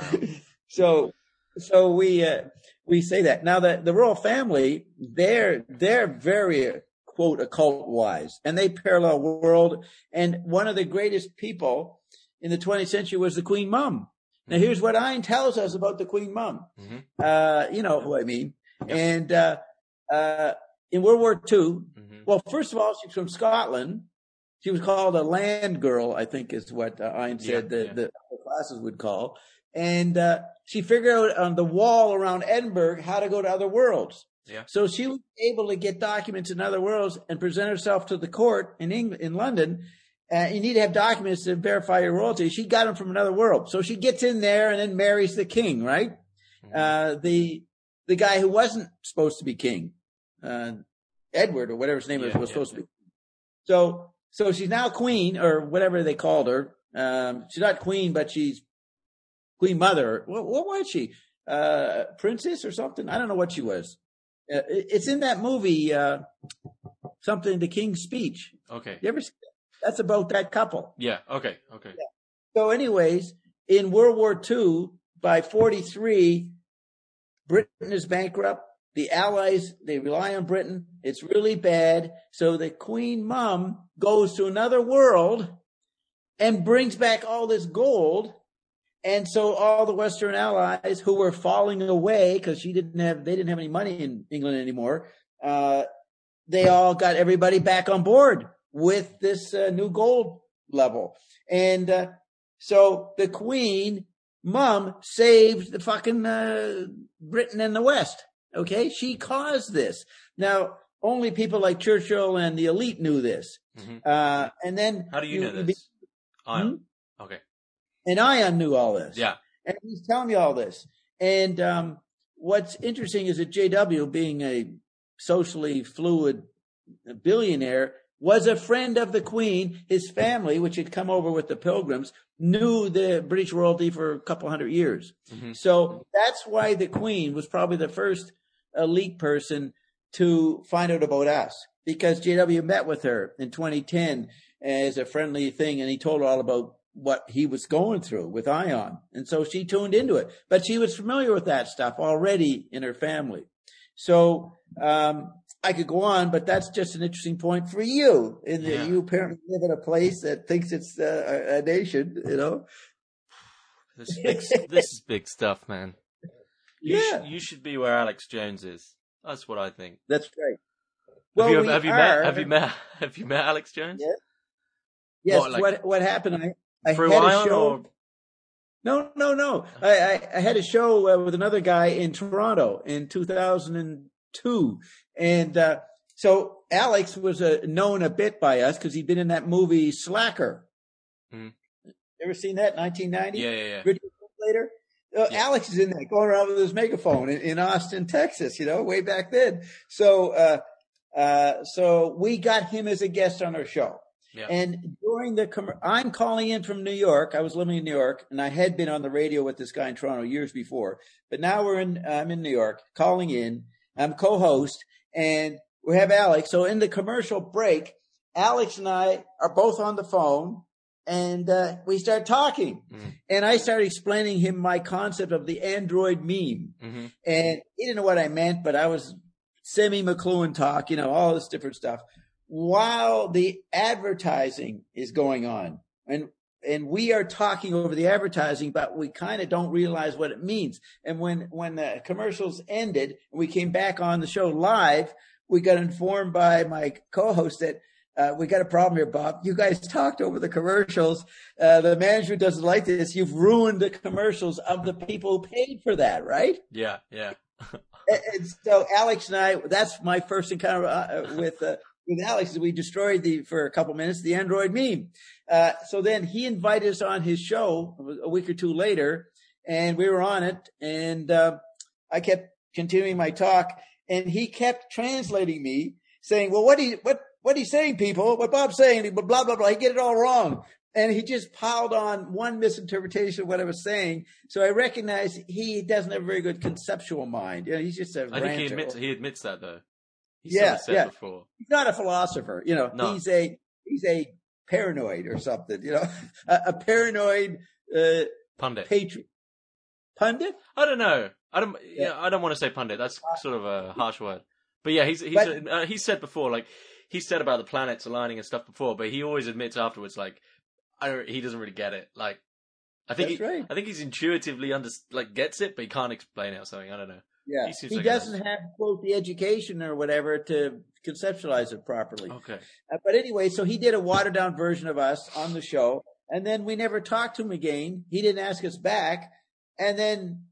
So, so we, uh, we say that. Now the, the royal family, they're, they're very, quote, occult wise, and they parallel world. And one of the greatest people in the twentieth century was the Queen Mum. Now here's what Ion tells us about the Queen Mum. Mm-hmm. Uh, you know who I mean. Yep. And, uh, uh, in World War Two, mm-hmm. well, first of all, she's from Scotland. She was called a land girl, I think is what uh, Ion said yeah, the, yeah. the classes would call. And, uh, she figured out on the wall around Edinburgh how to go to other worlds. Yeah. So she was able to get documents in other worlds and present herself to the court in England, in London. Uh, you need to have documents to verify your royalty. She got them from another world. So she gets in there and then marries the king, right? Mm-hmm. Uh, the, the guy who wasn't supposed to be king, uh, Edward or whatever his name yeah, is, was yeah, supposed yeah. to be. So, so she's now queen or whatever they called her. Um, she's not queen, but she's queen mother. What, what was she? Uh, princess or something? I don't know what she was. Uh, it, it's in that movie, uh, something, The King's Speech. Okay. You ever see that? That's about that couple. Yeah. Okay. Okay. Yeah. So anyways, in World War Two, by forty-three, Britain is bankrupt. The Allies, they rely on Britain. It's really bad. So the Queen Mum goes to another world and brings back all this gold. And so all the Western Allies who were falling away because she didn't have, they didn't have any money in England anymore. Uh, they all got everybody back on board with this uh, new gold level. And uh, so the Queen Mum saved the fucking uh, Britain and the West. Okay, she caused this. Now, only people like Churchill and the elite knew this. Mm-hmm. Uh, and then how do you, you know this? Be- Ion. Hmm? Okay. And Ion knew all this. Yeah. And he's telling me all this. And um, what's interesting is that J W, being a socially fluid billionaire, was a friend of the Queen. His family, which had come over with the Pilgrims, knew the British royalty for a couple hundred years. Mm-hmm. So that's why the Queen was probably the first elite person to find out about us, because J W met with her in twenty ten as a friendly thing, and he told her all about what he was going through with Ion. And so she tuned into it. But she was familiar with that stuff already in her family. So um I could go on, but that's just an interesting point for you. In yeah. You apparently live in a place that thinks it's uh, a, a nation, you know. This is big, this is big stuff, man. You yeah. Sh- you should be where Alex Jones is. That's what I think. That's right. Well, have you, we have you are, met have you met have you met Alex Jones? Yes. Yes. What like, what, what happened? I, I had a show. Or... No, no, no. I, I, I had a show uh, with another guy in Toronto in two thousand two. And uh, so Alex was uh, known a bit by us because he'd been in that movie Slacker. Mm. Ever seen that, nineteen ninety? Yeah, yeah, yeah. Richard Linklater? Uh, Yeah. Alex is in there going around with his megaphone in, in Austin, Texas, you know, way back then. So, uh, uh, so we got him as a guest on our show. Yeah. And during the, com- I'm calling in from New York. I was living in New York, and I had been on the radio with this guy in Toronto years before. But now we're in, I'm in New York, calling in. I'm co-host, and we have Alex. So in the commercial break, Alex and I are both on the phone, and uh, we start talking. Mm. And I started explaining him my concept of the Android meme. Mm-hmm. And he didn't know what I meant, but I was semi-McLuhan talk, you know, all this different stuff, while the advertising is going on. And and we are talking over the advertising, but we kind of don't realize what it means. And when, when the commercials ended and we came back on the show live, we got informed by my co-host that uh, we got a problem here, Bob. You guys talked over the commercials. Uh, the management doesn't like this. You've ruined the commercials of the people who paid for that, right? Yeah, yeah. and, and so Alex and I, that's my first encounter uh, with uh, with Alex. We destroyed the for a couple minutes the Android meme. Uh, so then he invited us on his show a week or two later, and we were on it. And uh, I kept continuing my talk, and he kept translating me, saying, "Well, what do you what what he's saying, people? What Bob's saying? Blah blah blah. He get it all wrong." And he just piled on one misinterpretation of what I was saying. So I recognize he doesn't have a very good conceptual mind. You know, he's just a I ranter. think he admits he admits that though. He's yeah, said yeah. before. He's not a philosopher. You know, no. he's a he's a paranoid or something. You know, a, a paranoid uh, pundit. Patriot. Pundit? I don't know. I don't. Yeah. Yeah, I don't want to say pundit. That's sort of a harsh word. But yeah, he's he's But- uh, he said before, like he said about the planets aligning and stuff before, but he always admits afterwards, like I don't, he doesn't really get it. Like I think That's he, right. I think he's intuitively under like gets it, but he can't explain it or something. I don't know. Yeah, He seems he like he doesn't does. have, quote, the education or whatever to conceptualize it properly. Okay. Uh, but anyway, so he did a watered down version of us on the show, and then we never talked to him again. He didn't ask us back, and then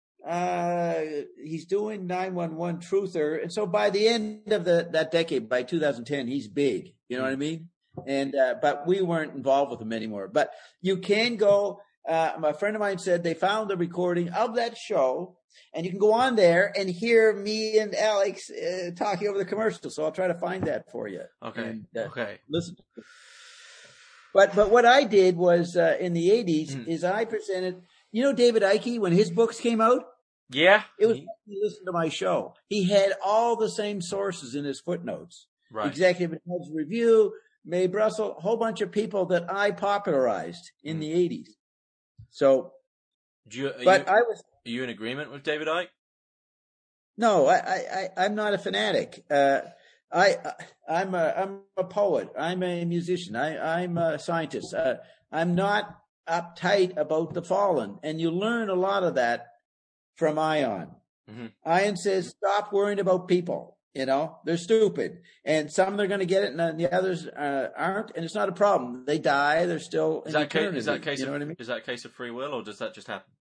uh, he's doing nine one one Truther, and so by the end of the that decade, by two thousand ten, he's big. You know what I mean? And uh, but we weren't involved with him anymore. But you can go. Uh, my friend of mine said they found the recording of that show. And you can go on there and hear me and Alex uh, talking over the commercial. So I'll try to find that for you. Okay. And, uh, okay. Listen. But but what I did was uh, in the eighties Mm. is I presented. You know David Icke, when his books came out, Yeah. it was he listened to my show. He had all the same sources in his footnotes. Right. Executive Intelligence Review, Mae Brussel, a whole bunch of people that I popularized in Mm. the eighties. So, Do you, are but you, I was. Are you in agreement with David Icke? No, I, I, I, I'm not a fanatic. Uh, I, I'm a, I'm a poet. I'm a musician. I, I'm a scientist. Uh, I'm not uptight about the fallen. And you learn a lot of that from Ion. Mm-hmm. Ion says, stop worrying about people. You know, they're stupid. And some they're going to get it and the others uh, aren't. And it's not a problem. They die. They're still Is in that, case, eternity. is that case you know of, what I mean? Is that a case of free will, or does that just happen?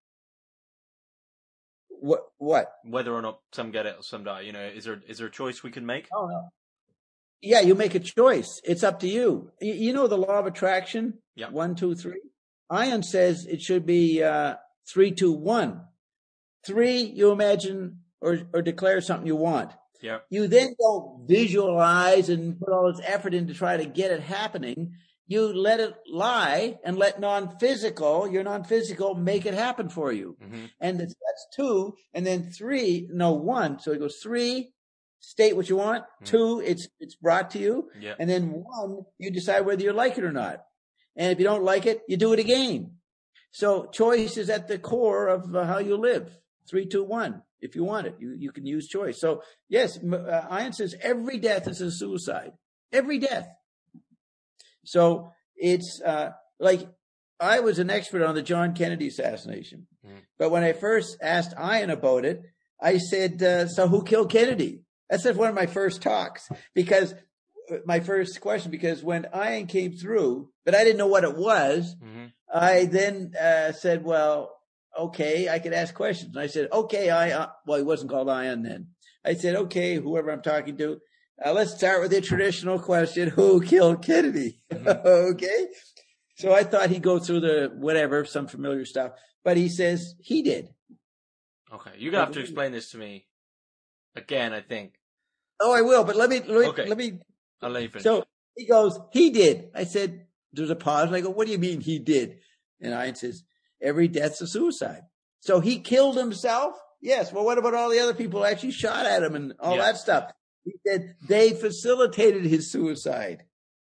What? What? Whether or not some get it or some die, you know, is there is there a choice we can make? Oh, no. Yeah, you make a choice. It's up to you. You, you know the law of attraction? Yeah. One, two, three. Ion says it should be uh, three, two, one. Three, you imagine or, or declare something you want. Yeah. You then don't visualize and put all this effort in to try to get it happening. You let it lie and let non-physical, your non-physical, make it happen for you. Mm-hmm. And that's, that's two. And then three, no, one. So it goes three, state what you want. Mm-hmm. Two, it's it's brought to you. Yeah. And then one, you decide whether you like it or not. And if you don't like it, you do it again. So choice is at the core of uh, how you live. Three, two, one. If you want it, you, you can use choice. So yes, uh, Ion says every death is a suicide. Every death. So it's uh, like I was an expert on the John Kennedy assassination. Mm. But when I first asked Ion about it, I said, uh, so who killed Kennedy? That's one of my first talks because my first question, because when Ion came through, but I didn't know what it was. Mm-hmm. I then uh, said, well, okay, I could ask questions. And I said, okay, I, uh, well, he wasn't called Ion then. I said, okay, whoever I'm talking to, uh, let's start with the traditional question: who killed Kennedy? Mm-hmm. Okay. So I thought he'd go through the whatever, some familiar stuff, but he says he did. Okay, you're gonna have to explain this to me again, I think. Oh, I will, but let me let me, okay. let me I'll let you finish. So he goes, he did. I said, there's a pause, and I go, what do you mean he did? And Ian says, every death's a suicide. So he killed himself? Yes. Well, what about all the other people who actually shot at him and all yeah. that stuff? He said they facilitated his suicide.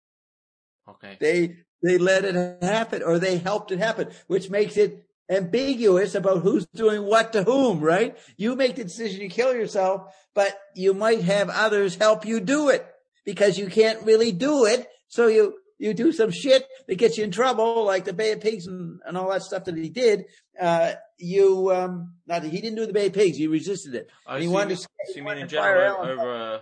Okay. They they let it happen, or they helped it happen, which makes it ambiguous about who's doing what to whom, right? You make the decision to kill yourself, but you might have others help you do it because you can't really do it. So you, you do some shit that gets you in trouble, like the Bay of Pigs and, and all that stuff that he did. Uh, you, um, not that he didn't do the Bay of Pigs, he resisted it. Oh, he so wanted you, to, so he you wanted mean in to fire general Alan. over a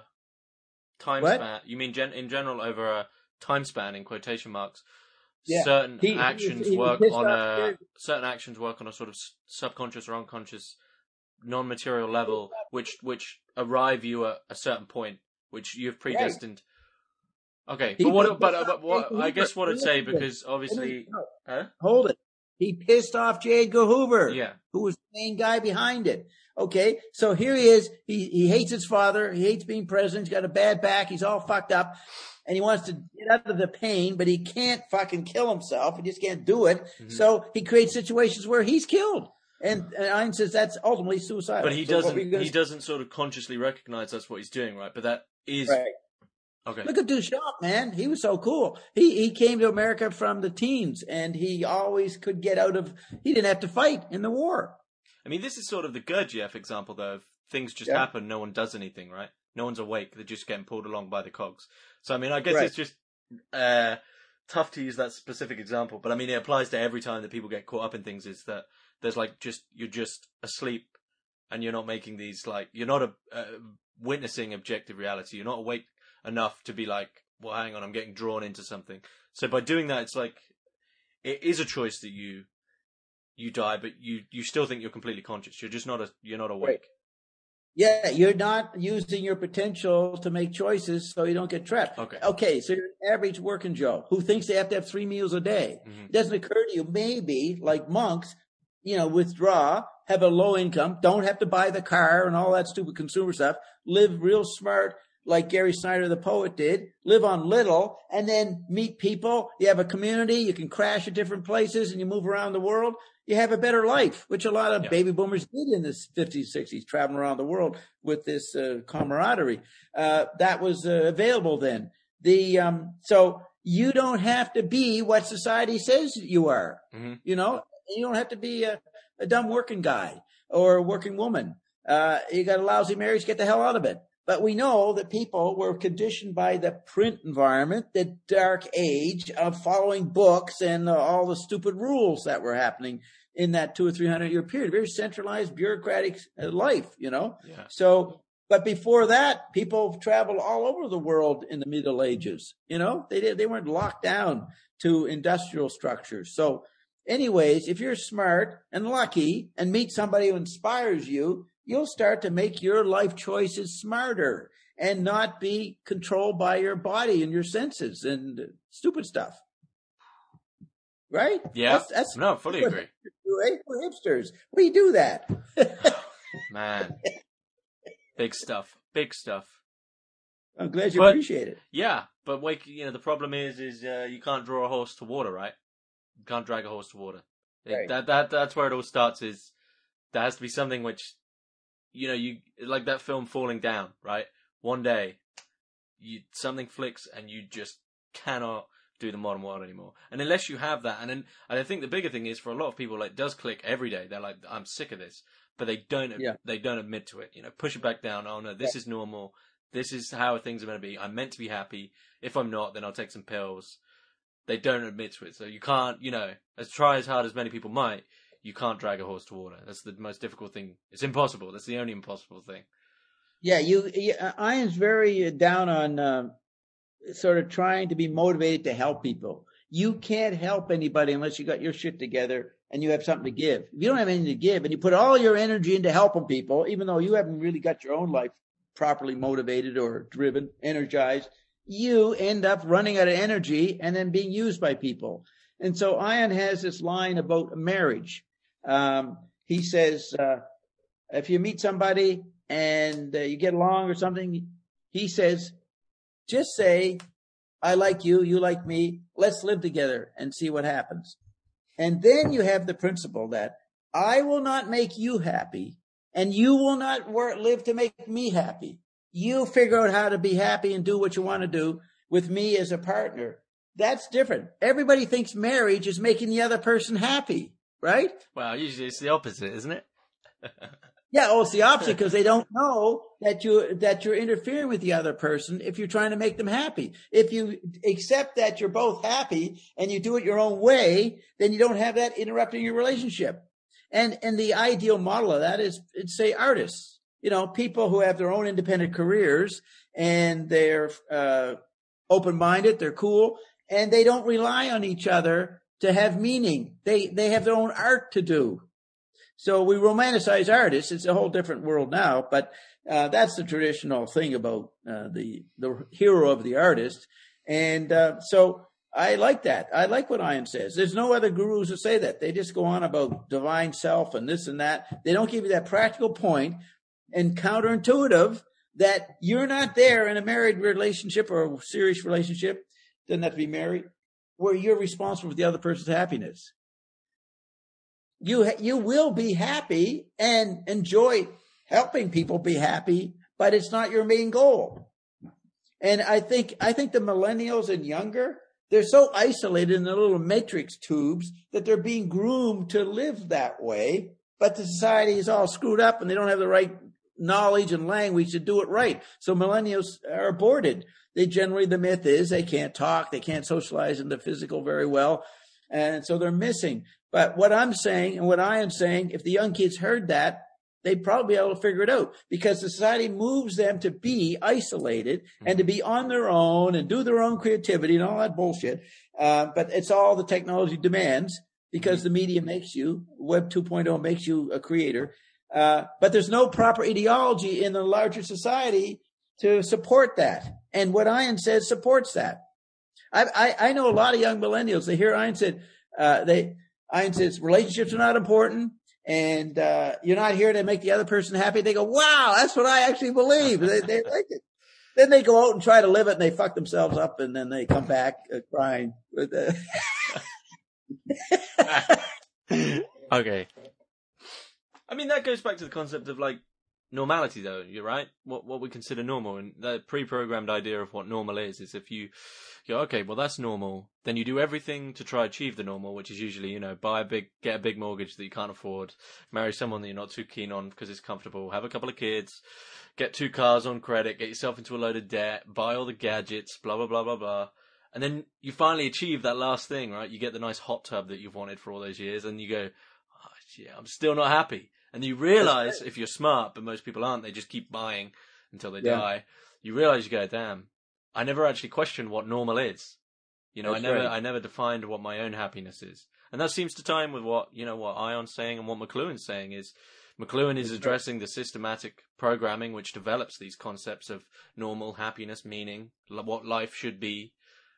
time What? span? You mean gen, in general over a time span in quotation marks? Yeah. Certain he, actions he, he work on a here. certain actions work on a sort of subconscious or unconscious, non-material level, which which arrive you at a certain point, which you've predestined. Right. Okay, he but what? But, uh, but what? I guess what I'd say, because obviously, no, huh? hold it. He pissed off J. Edgar Hoover, yeah, who was the main guy behind it. Okay, so here he is. He he hates his father. He hates being president. He's got a bad back. He's all fucked up, and he wants to get out of the pain, but he can't fucking kill himself. He just can't do it. Mm-hmm. So he creates situations where he's killed, and, and Ein says that's ultimately suicidal. But he so doesn't. He say? doesn't sort of consciously recognize that's what he's doing, right? But that is right. Okay. Look at Duchamp, man. He was so cool. He he came to America from the teens, and he always could get out of. He didn't have to fight in the war. I mean, this is sort of the Gurdjieff example, though. Of things just yeah. happen, no one does anything, right? No one's awake; they're just getting pulled along by the cogs. So, I mean, I guess right. it's just uh, tough to use that specific example, but I mean, it applies to every time that people get caught up in things. Is that there's like just you're just asleep, and you're not making these like you're not a, uh, witnessing objective reality. You're not awake enough to be like, well, hang on, I'm getting drawn into something. So by doing that, it's like it is a choice that you you die, but you, you still think you're completely conscious. You're just not a you're not awake. Right. Yeah, you're not using your potential to make choices, so you don't get trapped. Okay. Okay, so you're an average working Joe who thinks they have to have three meals a day. Mm-hmm. It doesn't occur to you, maybe like monks, you know, withdraw, have a low income, don't have to buy the car and all that stupid consumer stuff, live real smart. Like Gary Snyder, the poet, did, live on little, and then meet people. You have a community. You can crash at different places, and you move around the world. You have a better life, which a lot of yeah. baby boomers did in the fifties, sixties, traveling around the world with this uh, camaraderie. Uh, that was uh, available then. The um, so you don't have to be what society says you are. Mm-hmm. You know, you don't have to be a, a dumb working guy or a working woman. Uh, you got a lousy marriage, get the hell out of it. But we know that people were conditioned by the print environment, the dark age of following books and uh, all the stupid rules that were happening in that two or three hundred year period. Very centralized, bureaucratic life, you know. Yeah. So, but before that, people traveled all over the world in the Middle Ages. You know, they did, they weren't locked down to industrial structures. So, anyways, if you're smart and lucky and meet somebody who inspires you, you'll start to make your life choices smarter and not be controlled by your body and your senses and stupid stuff. Right? Yeah. That's, that's no, fully agree. Right? We're hipsters. We do that. Man. Big stuff. Big stuff. I'm glad you but, appreciate it. Yeah. But wake, you know, the problem is, is uh, you can't draw a horse to water, right? You can't drag a horse to water. Right. It, that, that, that's where it all starts is there has to be something which, you know, you like that film Falling Down, right? One day, you something flicks and you just cannot do the modern world anymore. And unless you have that, and then and I think the bigger thing is for a lot of people, like, it does click every day. They're like, I'm sick of this, but they don't. Yeah. They don't admit to it. You know, push it back down. Oh no, this yeah. is normal. This is how things are meant to be. I'm meant to be happy. If I'm not, then I'll take some pills. They don't admit to it, so you can't. You know, as try as hard as many people might. You can't drag a horse to water. That's the most difficult thing. It's impossible. That's the only impossible thing. Yeah, you. Yeah, Ian's very down on uh, sort of trying to be motivated to help people. You can't help anybody unless you got your shit together and you have something to give. If you don't have anything to give and you put all your energy into helping people, even though you haven't really got your own life properly motivated or driven, energized, you end up running out of energy and then being used by people. And so Ion has this line about marriage. Um, he says, uh, if you meet somebody and uh, you get along or something, he says, just say, I like you, you like me, let's live together and see what happens. And then you have the principle that I will not make you happy and you will not work, live to make me happy. You figure out how to be happy and do what you want to do with me as a partner. That's different. Everybody thinks marriage is making the other person happy, right? Well, usually it's the opposite, isn't it? Yeah, oh, it's the opposite because they don't know that you that you're interfering with the other person if you're trying to make them happy. If you accept that you're both happy and you do it your own way, then you don't have that interrupting your relationship. And and the ideal model of that is, it's, say, artists. You know, people who have their own independent careers and they're uh, open-minded, they're cool, and they don't rely on each other to have meaning. They they have their own art to do. So we romanticize artists. It's a whole different world now, but uh, that's the traditional thing about uh, the the hero of the artist. And uh, so I like that. I like what Ion says. There's no other gurus who say that. They just go on about divine self and this and that. They don't give you that practical point and counterintuitive that you're not there in a married relationship or a serious relationship, doesn't have to be married, where you're responsible for the other person's happiness. You you will be happy and enjoy helping people be happy, but it's not your main goal. And I think I think the millennials and younger, they're so isolated in the little matrix tubes that they're being groomed to live that way. But the society is all screwed up and they don't have the right knowledge and language to do it right. So millennials are aborted. They generally, the myth is they can't talk, they can't socialize in the physical very well. And so they're missing. But what I'm saying and what I am saying, if the young kids heard that, they'd probably be able to figure it out because society moves them to be isolated and to be on their own and do their own creativity and all that bullshit. Uh, but it's all the technology demands because the media makes you, Web two point oh makes you a creator. Uh, but there's no proper ideology in the larger society to support that. And what Ion says supports that. I, I, I know a lot of young millennials, they hear Ion said, uh, they, Ion says relationships are not important and, uh, you're not here to make the other person happy. They go, wow, that's what I actually believe. They, they like it. Then they go out and try to live it and they fuck themselves up and then they come back uh, crying. Okay. I mean, that goes back to the concept of like normality, though. You're right. What what we consider normal, and the pre-programmed idea of what normal is, is if you go, okay, well that's normal, then you do everything to try achieve the normal, which is usually, you know, buy a big, get a big mortgage that you can't afford, marry someone that you're not too keen on because it's comfortable, have a couple of kids, get two cars on credit, get yourself into a load of debt, buy all the gadgets, blah blah blah blah blah. And then you finally achieve that last thing, right? You get the nice hot tub that you've wanted for all those years, and you go, oh, yeah, I'm still not happy. And you realize, if you're smart, but most people aren't, they just keep buying until they yeah. die. You realize, you go, damn, I never actually questioned what normal is. You know, That's I never, right. I never defined what my own happiness is. And that seems to time with what, you know, what Ion's saying and what McLuhan's saying is, McLuhan is addressing the systematic programming which develops these concepts of normal, happiness, meaning, what life should be.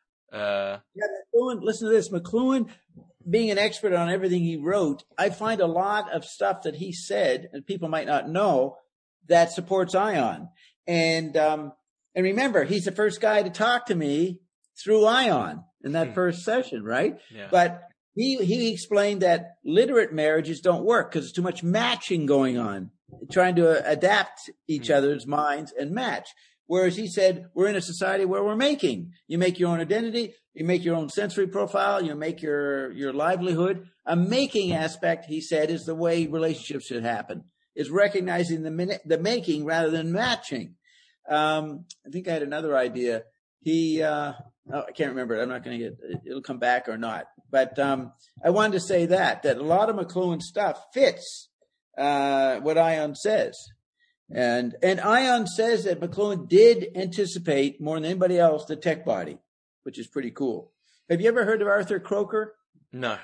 Uh, yeah, McLuhan, listen to this. McLuhan, being an expert on everything he wrote, I find a lot of stuff that he said, and people might not know, that supports Ion. And um, and remember, he's the first guy to talk to me through Ion in that hmm. first session, right? Yeah. But he he explained that literate marriages don't work because there's too much matching going on, trying to adapt each hmm. other's minds and match. Whereas he said, we're in a society where we're making. You make your own identity, you make your own sensory profile, you make your, your livelihood. A making aspect, he said, is the way relationships should happen, is recognizing the the making rather than matching. Um, I think I had another idea. He, uh, oh, I can't remember it. I'm not going to get, it'll come back or not. But um, I wanted to say that, that a lot of McLuhan's stuff fits uh, what Ion says. And and Ion says that McLuhan did anticipate more than anybody else the tech body, which is pretty cool. Have you ever heard of Arthur Croker? No.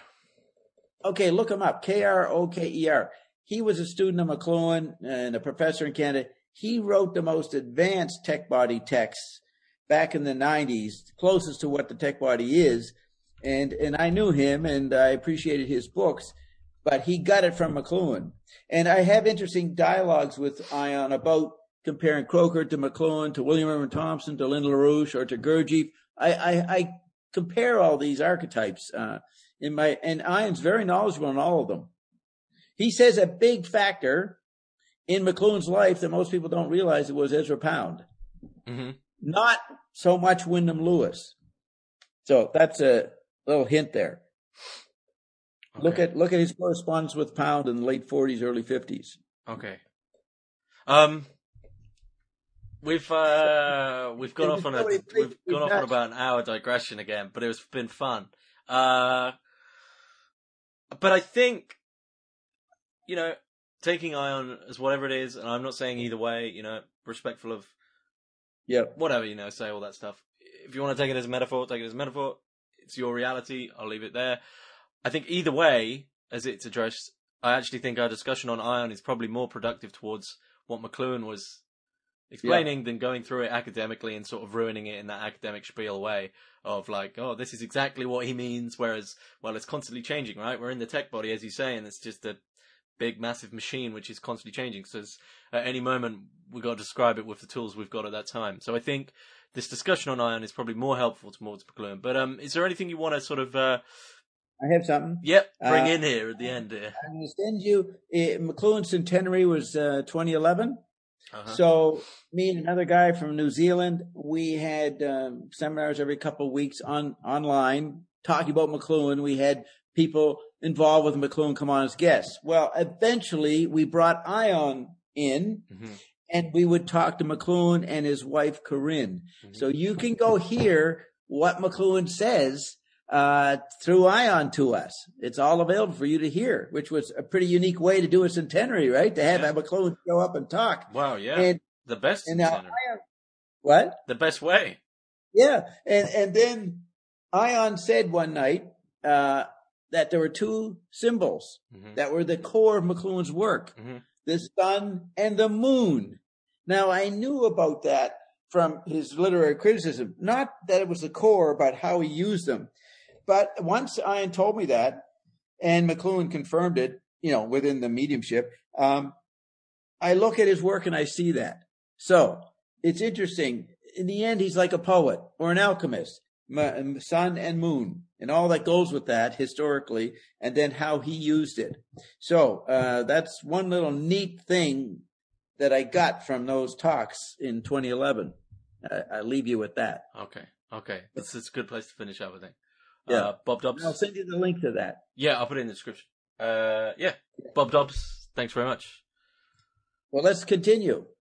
Okay, look him up. K R O K E R. He was a student of McLuhan and a professor in Canada. he wrote the most advanced tech body texts back in the nineties, closest to what the tech body is. And, and I knew him and I appreciated his books, but he got it from McLuhan. And I have interesting dialogues with Ion about comparing Croker to McLuhan, to William Irwin Thompson, to Lyndon LaRouche, or to Gurdjieff. I, I, I compare all these archetypes uh, in my, and Ion's very knowledgeable on all of them. He says a big factor in McLuhan's life that most people don't realize it was Ezra Pound, mm-hmm. not so much Wyndham Lewis. So that's a little hint there. Okay. Look at look at his correspondence with Pound in the late forties, early fifties. Okay. Um. We've uh we've gone off on a we've gone off on about an hour digression again, but it's been fun. Uh, but I think, you know, taking Ion as whatever it is, and I'm not saying either way, you know, respectful of, yeah, whatever, you know, say all that stuff. If you want to take it as a metaphor, take it as a metaphor. It's your reality. I'll leave it there. I think either way, as it's addressed, I actually think our discussion on Ion is probably more productive towards what McLuhan was explaining yeah. than going through it academically and sort of ruining it in that academic spiel way of like, oh, this is exactly what he means. Whereas, well, it's constantly changing, right? We're in the tech body, as you say, and it's just a big, massive machine which is constantly changing. So at any moment, we've got to describe it with the tools we've got at that time. So I think this discussion on Ion is probably more helpful towards McLuhan. But um, is there anything you want to sort of... Uh, I have something. Yep, bring uh, in here at the end here. I'm going to send you... Uh, McLuhan's centenary was uh, twenty eleven. Uh-huh. So me and another guy from New Zealand, we had um, seminars every couple of weeks on online talking about McLuhan. We had people involved with McLuhan come on as guests. Well, eventually we brought Ion in, mm-hmm. and we would talk to McLuhan and his wife, Corinne. Mm-hmm. So you can go hear what McLuhan says uh, through Ion to us. It's all available for you to hear, which was a pretty unique way to do a centenary, right? To have yeah. McLuhan show up and talk. Wow, yeah. And, the best and centenary. Now Ion, what? The best way. Yeah. And, and then Ion said one night uh, that there were two symbols mm-hmm. that were the core of McLuhan's work, mm-hmm. the sun and the moon. Now, I knew about that from his literary criticism, not that it was the core, but how he used them. But once Ion told me that, and McLuhan confirmed it, you know, within the mediumship, um, I look at his work and I see that. So it's interesting. In the end, he's like a poet or an alchemist, sun and moon, and all that goes with that historically, and then how he used it. So uh, that's one little neat thing that I got from those talks in twenty eleven. I, I leave you with that. Okay. Okay. That's, that's a good place to finish up, I think. Yeah. Uh, Bob Dobbs. I'll send you the link to that. Yeah, I'll put it in the description. Uh, yeah. Bob Dobbs, thanks very much. Well, let's continue.